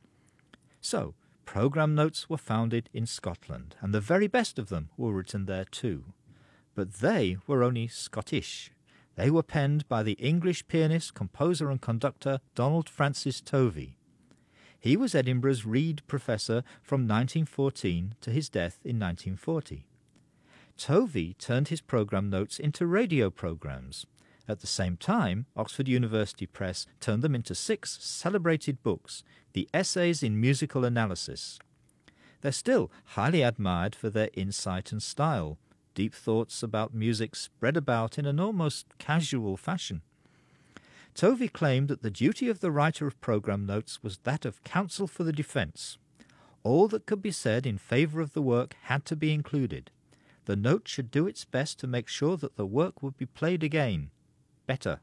Speaker 7: So, programme notes were founded in Scotland, and the very best of them were written there too. But they were only Scottish. They were penned by the English pianist, composer and conductor Donald Francis Tovey. He was Edinburgh's Reed professor from nineteen fourteen to his death in nineteen forty. Tovey turned his programme notes into radio programmes. At the same time, Oxford University Press turned them into six celebrated books, the Essays in Musical Analysis. They're still highly admired for their insight and style, deep thoughts about music spread about in an almost casual fashion. Tovey claimed that the duty of the writer of programme notes was that of counsel for the defence. All that could be said in favour of the work had to be included. The note should do its best to make sure that the work would be played again, better.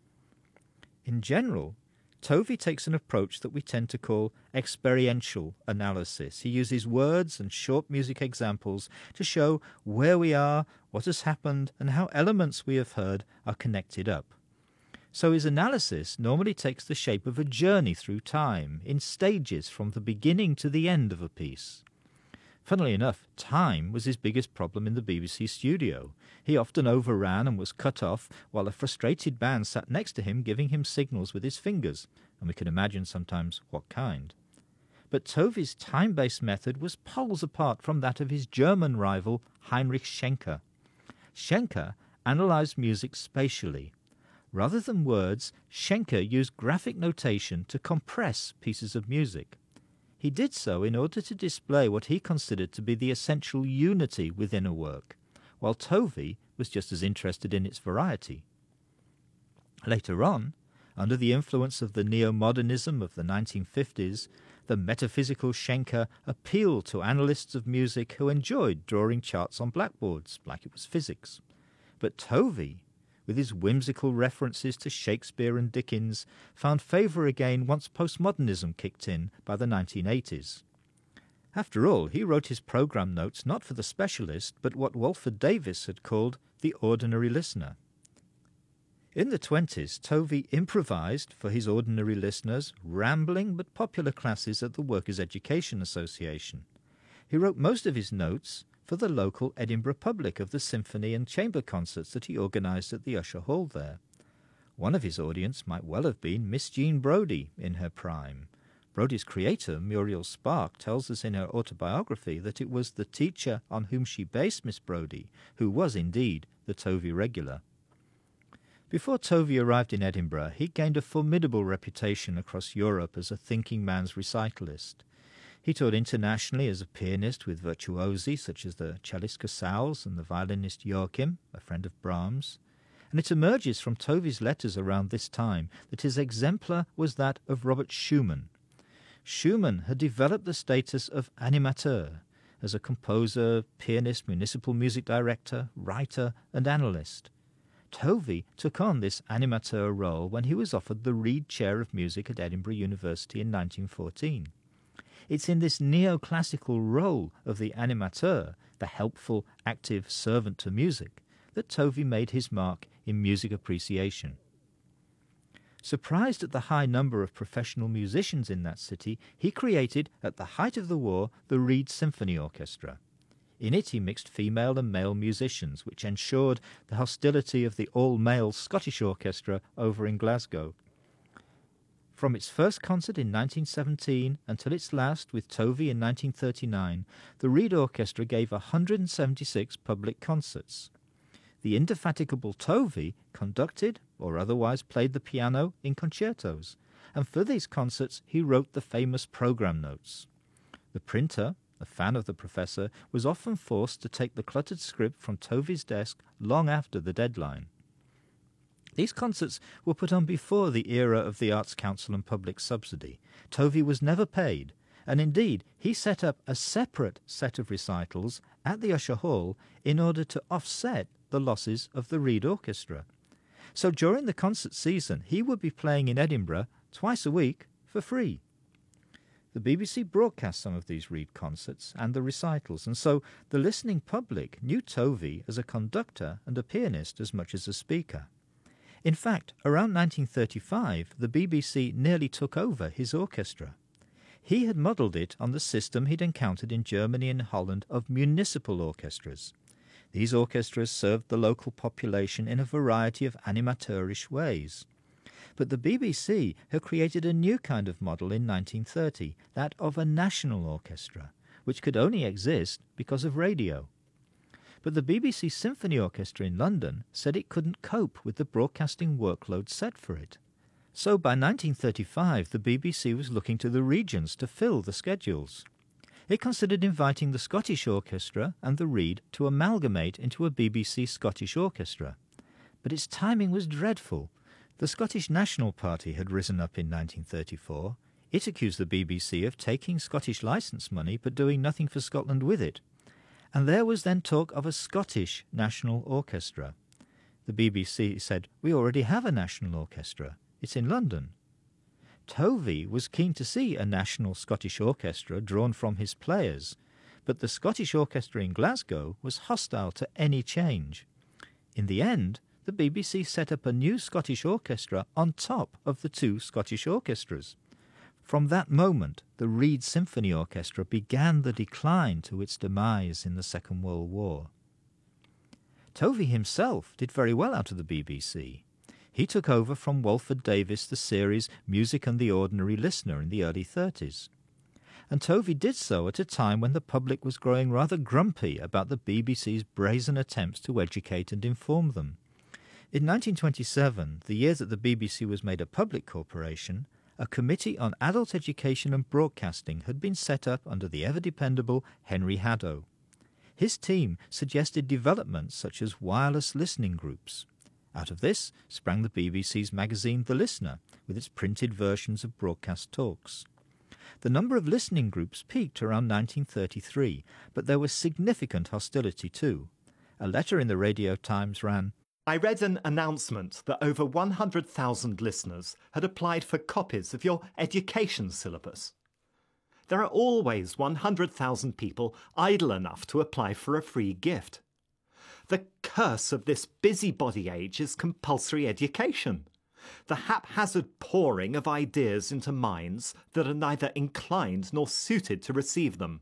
Speaker 7: In general, Tovey takes an approach that we tend to call experiential analysis. He uses words and short music examples to show where we are, what has happened, and how elements we have heard are connected up. So his analysis normally takes the shape of a journey through time, in stages from the beginning to the end of a piece. Funnily enough, time was his biggest problem in the B B C studio. He often overran and was cut off, while a frustrated band sat next to him giving him signals with his fingers, and we can imagine sometimes what kind. But Tovey's time-based method was poles apart from that of his German rival Heinrich Schenker. Schenker analysed music spatially. Rather than words, Schenker used graphic notation to compress pieces of music. He did so in order to display what he considered to be the essential unity within a work, while Tovey was just as interested in its variety. Later on, Under the influence of the neo-modernism of the nineteen fifties, the metaphysical Schenker appealed to analysts of music who enjoyed drawing charts on blackboards like it was physics. But Tovey, with his whimsical references to Shakespeare and Dickens, found favour again once postmodernism kicked in by the nineteen eighties. After all, he wrote his programme notes not for the specialist, but what Walford Davis had called the ordinary listener. In the twenties, Tovey improvised for his ordinary listeners rambling but popular classes at the Workers' Education Association. He wrote most of his notes for the local Edinburgh public of the symphony and chamber concerts that he organised at the Usher Hall there. One of his audience might well have been Miss Jean Brodie in her prime. Brodie's creator, Muriel Spark, tells us in her autobiography that it was the teacher on whom she based Miss Brodie who was indeed the Tovey regular. Before Tovey arrived in Edinburgh, he gained a formidable reputation across Europe as a thinking man's recitalist. He toured internationally as a pianist with virtuosi such as the cellist Casals and the violinist Joachim, a friend of Brahms. And it emerges from Tovey's letters around this time that his exemplar was that of Robert Schumann. Schumann had developed the status of animateur as a composer, pianist, municipal music director, writer and analyst. Tovey took on this animateur role when he was offered the Reed Chair of Music at Edinburgh University in nineteen fourteen. It's in this neoclassical role of the animateur, the helpful, active servant to music, that Tovey made his mark in music appreciation. Surprised at the high number of professional musicians in that city, he created, at the height of the war, the Reed Symphony Orchestra. In it he mixed female and male musicians, which ensured the hostility of the all-male Scottish Orchestra over in Glasgow. From its first concert in nineteen seventeen until its last with Tovey in nineteen thirty-nine, the Reed Orchestra gave one hundred seventy-six public concerts. The indefatigable Tovey conducted or otherwise played the piano in concertos, and for these concerts he wrote the famous programme notes. The printer, a fan of the professor, was often forced to take the cluttered script from Tovey's desk long after the deadline. These concerts were put on before the era of the Arts Council and public subsidy. Tovey was never paid, and indeed he set up a separate set of recitals at the Usher Hall in order to offset the losses of the Reed Orchestra. So during the concert season he would be playing in Edinburgh twice a week for free. The B B C broadcast some of these Reed concerts and the recitals, and so the listening public knew Tovey as a conductor and a pianist as much as a speaker. In fact, around nineteen thirty-five, the B B C nearly took over his orchestra. He had modelled it on the system he'd encountered in Germany and Holland of municipal orchestras. These orchestras served the local population in a variety of animateurish ways. But the B B C had created a new kind of model in nineteen thirty, that of a national orchestra, which could only exist because of radio. But the B B C Symphony Orchestra in London said it couldn't cope with the broadcasting workload set for it. So by nineteen thirty-five, the B B C was looking to the regions to fill the schedules. It considered inviting the Scottish Orchestra and the Reed to amalgamate into a B B C Scottish Orchestra. But its timing was dreadful. The Scottish National Party had risen up in nineteen thirty-four. It accused the B B C of taking Scottish licence money but doing nothing for Scotland with it. And there was then talk of a Scottish National Orchestra. The B B C said, "We already have a national orchestra. It's in London." Tovey was keen to see a national Scottish orchestra drawn from his players, but the Scottish Orchestra in Glasgow was hostile to any change. In the end, the B B C set up a new Scottish orchestra on top of the two Scottish orchestras. From that moment, the Reed Symphony Orchestra began the decline to its demise in the Second World War. Tovey himself did very well out of the B B C. He took over from Walford Davis the series Music and the Ordinary Listener in the early thirties. And Tovey did so at a time when the public was growing rather grumpy about the B B C's brazen attempts to educate and inform them. In nineteen twenty-seven, the year that the B B C was made a public corporation, a committee on adult education and broadcasting had been set up under the ever-dependable Henry Haddo. His team suggested developments such as wireless listening groups. Out of this sprang the B B C's magazine The Listener, with its printed versions of broadcast talks. The number of listening groups peaked around nineteen thirty-three, but there was significant hostility too. A letter in the Radio Times ran,
Speaker 8: I read an announcement that over one hundred thousand listeners had applied for copies of your education syllabus. There are always one hundred thousand people idle enough to apply for a free gift. The curse of this busybody age is compulsory education, the haphazard pouring of ideas into minds that are neither inclined nor suited to receive them.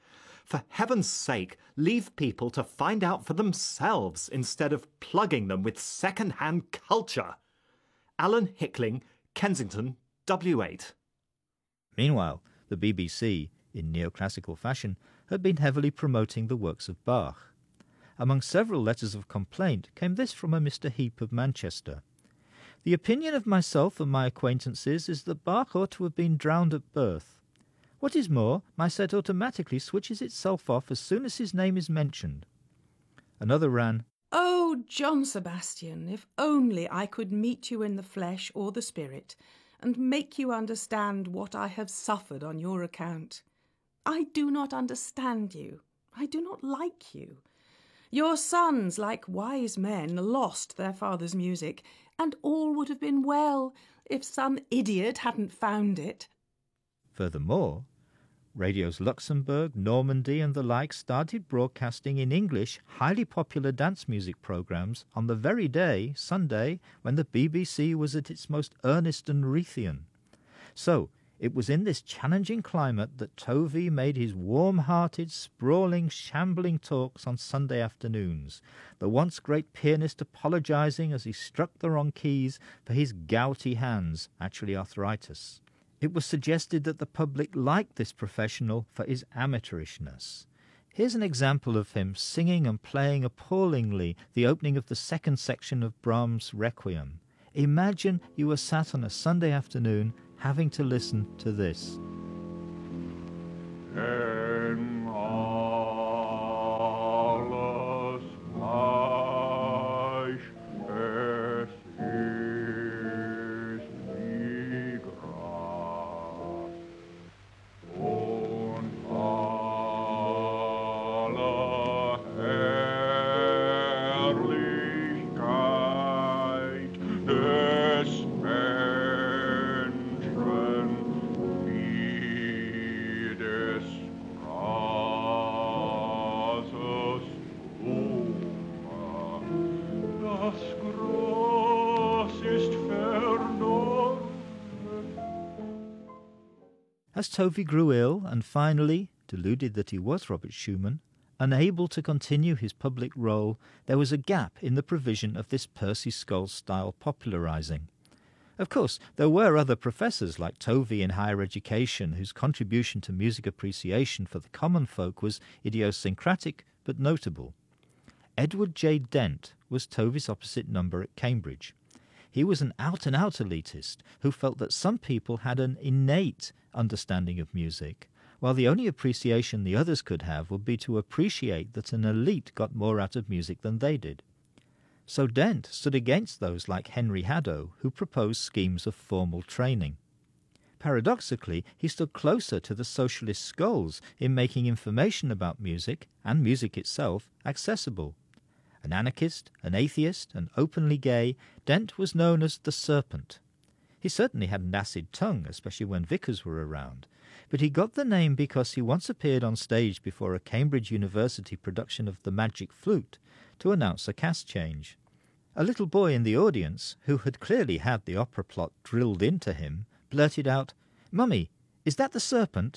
Speaker 8: For heaven's sake, leave people to find out for themselves instead of plugging them with second-hand culture. Alan Hickling, Kensington, W eight.
Speaker 7: Meanwhile, the B B C, in neoclassical fashion, had been heavily promoting the works of Bach. Among several letters of complaint came this from a Mister Heap of Manchester. The opinion of myself and my acquaintances is that Bach ought to have been drowned at birth. What is more, my set automatically switches itself off as soon as his name is mentioned. Another ran,
Speaker 9: Oh, John Sebastian, if only I could meet you in the flesh or the spirit, and make you understand what I have suffered on your account. I do not understand you. I do not like you. Your sons, like wise men, lost their father's music, and all would have been well if some idiot hadn't found it.
Speaker 7: Furthermore, radios Luxembourg, Normandy and the like started broadcasting in English highly popular dance music programmes on the very day, Sunday, when the B B C was at its most earnest and Reithian. So, it was in this challenging climate that Tovey made his warm-hearted, sprawling, shambling talks on Sunday afternoons, the once great pianist apologising as he struck the wrong keys for his gouty hands, actually arthritis. It was suggested that the public liked this professional for his amateurishness. Here's an example of him singing and playing appallingly the opening of the second section of Brahms' Requiem. Imagine you were sat on a Sunday afternoon having to listen to this.
Speaker 5: En alles weich, es ist wie Gras, und alle Herrlichkeit des
Speaker 7: As Tovey grew ill and finally, deluded that he was Robert Schumann, unable to continue his public role, there was a gap in the provision of this Percy Scholes-style popularising. Of course, there were other professors like Tovey in higher education whose contribution to music appreciation for the common folk was idiosyncratic but notable. Edward J. Dent was Tovey's opposite number at Cambridge. He was an out-and-out elitist who felt that some people had an innate understanding of music, while the only appreciation the others could have would be to appreciate that an elite got more out of music than they did. So Dent stood against those like Henry Haddo, who proposed schemes of formal training. Paradoxically, he stood closer to the socialist Scholes in making information about music, and music itself, accessible. An anarchist, an atheist, and openly gay, Dent was known as the Serpent. He certainly had an acid tongue, especially when Vickers were around, but he got the name because he once appeared on stage before a Cambridge University production of The Magic Flute to announce a cast change. A little boy in the audience, who had clearly had the opera plot drilled into him, blurted out, "Mummy, is that the Serpent?"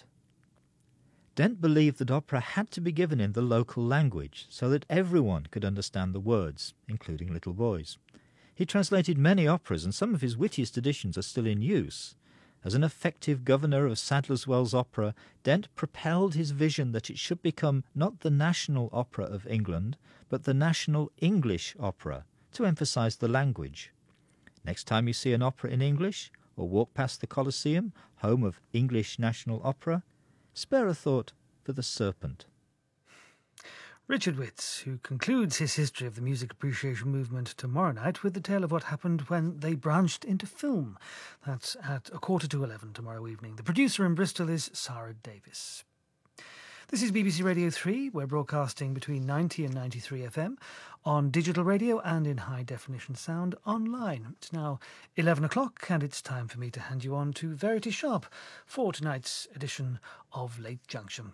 Speaker 7: Dent believed that opera had to be given in the local language so that everyone could understand the words, including little boys. He translated many operas, and some of his wittiest editions are still in use. As an effective governor of Sadler's Wells Opera, Dent propelled his vision that it should become not the national opera of England, but the national English opera, to emphasise the language. Next time you see an opera in English, or walk past the Colosseum, home of English National Opera, spare a thought for the Serpent.
Speaker 6: Richard Witts, who concludes his history of the music appreciation movement tomorrow night with the tale of what happened when they branched into film. That's at a quarter to eleven tomorrow evening. The producer in Bristol is Sarah Davis. This is B B C Radio three. We're broadcasting between ninety and ninety-three F M on digital radio and in high-definition sound online. It's now eleven o'clock and it's time for me to hand you on to Verity Sharp for tonight's edition of Late Junction.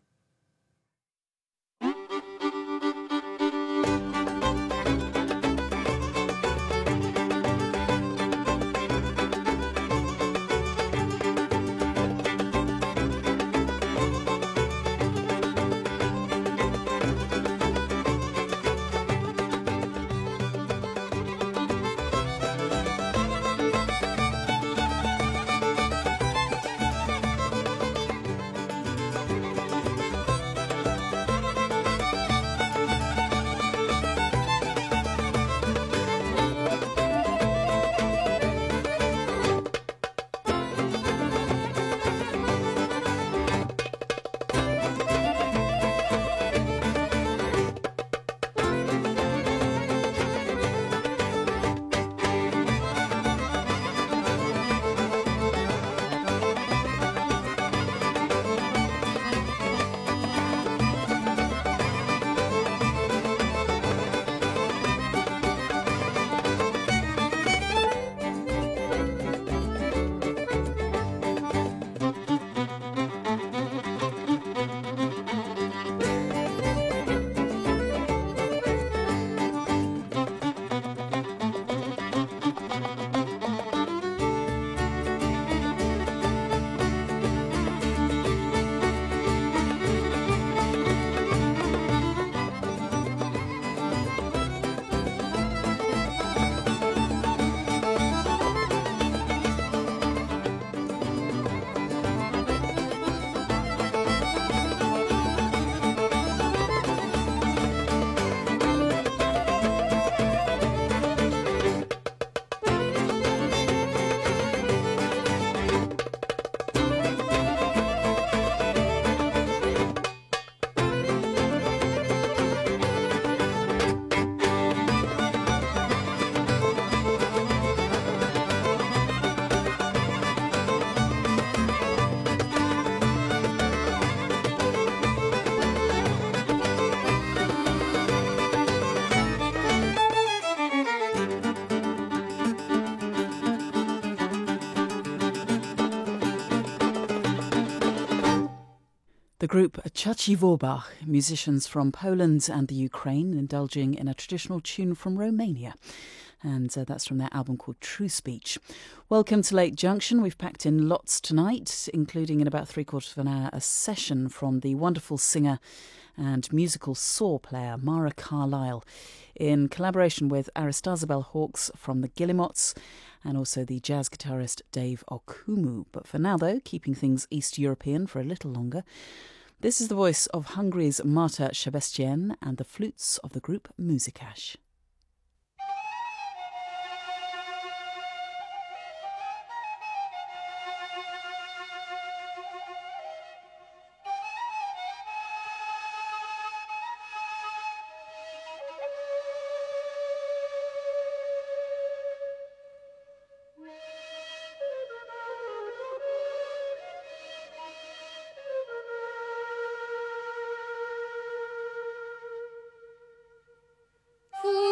Speaker 10: The group Czachi Wórbach, musicians from Poland and the Ukraine, indulging in a traditional tune from Romania. And uh, that's from their album called True Speech. Welcome to Late Junction. We've packed in lots tonight, including in about three quarters of an hour a session from the wonderful singer and musical saw player Mara Carlyle in collaboration with Aristazabel Hawkes from the Guillemots and also the jazz guitarist Dave Okumu. But for now, though, keeping things East European for a little longer, this is the voice of Hungary's Marta Sebestyén and the flutes of the group Musicash.
Speaker 11: Ooh.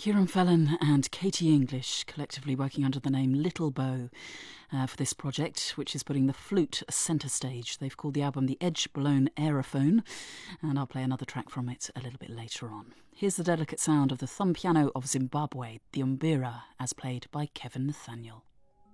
Speaker 10: Kieran Felon and Katie English collectively working under the name Little Bow uh, for this project, which is putting the flute centre stage. They've called the album The Edge-Blown Aerophone, and I'll play another track from it a little bit later on. Here's the delicate sound of the thumb piano of Zimbabwe, the umbira, as played by Kevin Nathaniel.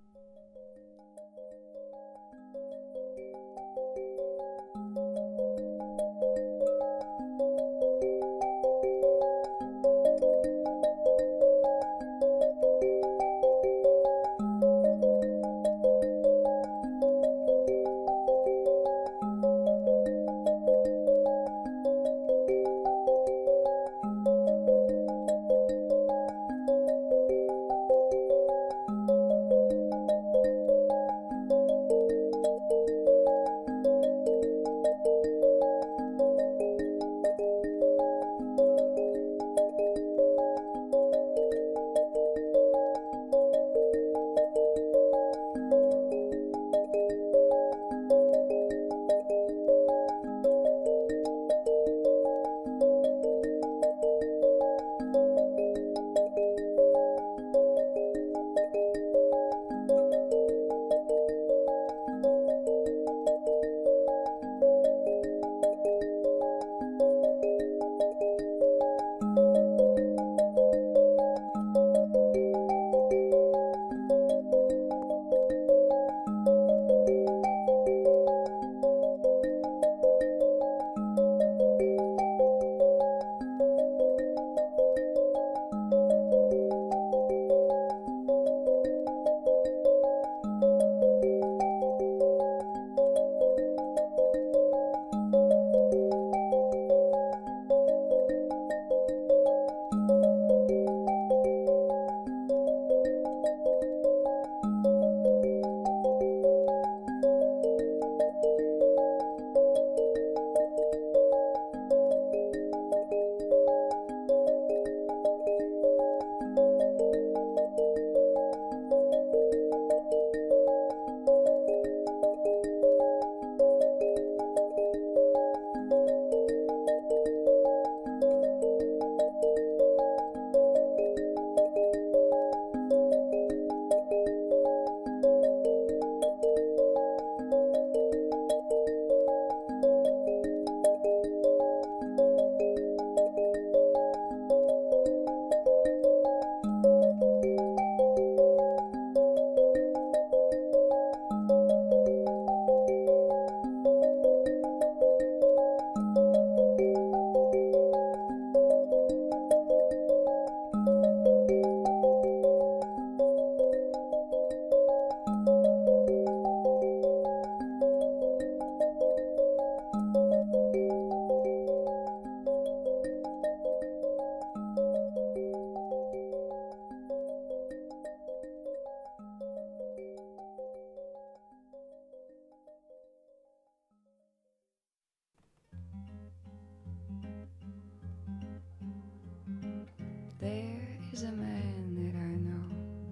Speaker 11: There is a man that I know.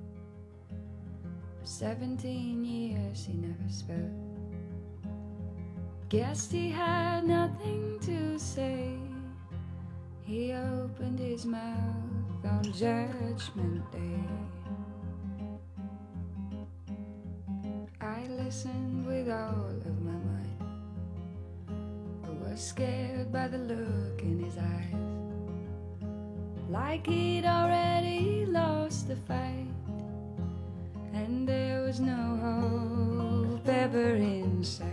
Speaker 11: For seventeen years he never spoke. Guessed he had nothing to say. He opened his mouth on Judgment Day. I listened with all of my might, but was scared by the look in his eyes, like he'd already lost the fight, and there was no hope ever in sight.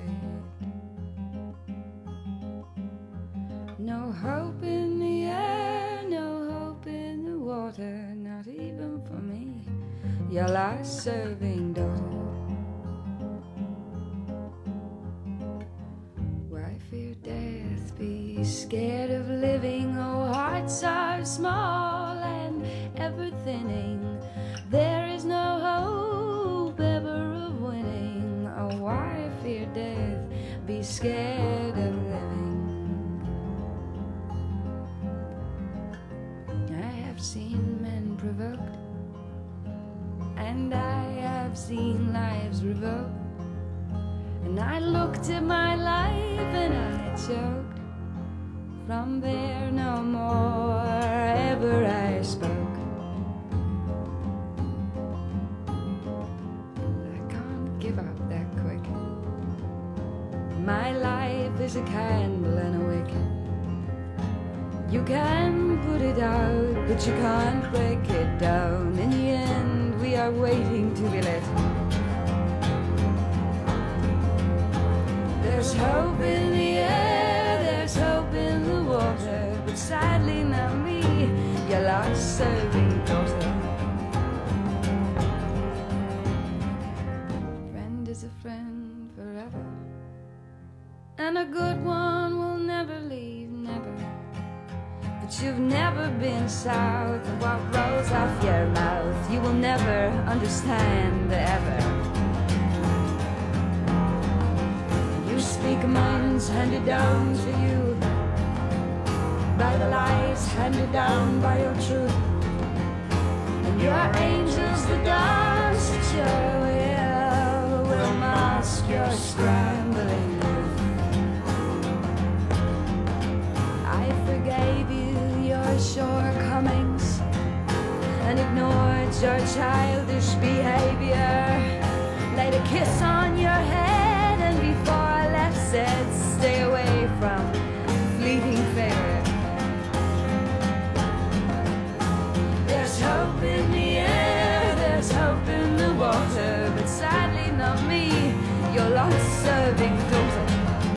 Speaker 11: No hope in the air, no hope in the water, not even for me, your last serving dog. Why fear death? Be scared of living. Oh, hearts are small and ever thinning. There is no hope ever of winning. Oh, why fear death? Be scared of living. I have seen men provoked, and I have seen lives revoked, and I looked at my life and I choked. From there no more ever I spoke. My life is a candle and a wick. You can put it out, but you can't break it down. In the end, we are waiting to be lit. There's hope in the air, there's hope in the water, but sadly not me, your lost serving daughter. Friend is a friend forever, and a good one will never leave, never. But you've never been south of what rolls off your mouth. You will never understand ever. You speak minds handed down to you by the lies handed down by your truth. And your angels, the dance at your will, will mask your scrambling youth. I forgave you your shortcomings and ignored your childish behavior. Laid a kiss on your head and before I left said, stay away from fleeting failure. There's hope in the air, there's hope in the water, but sadly not me, your lost serving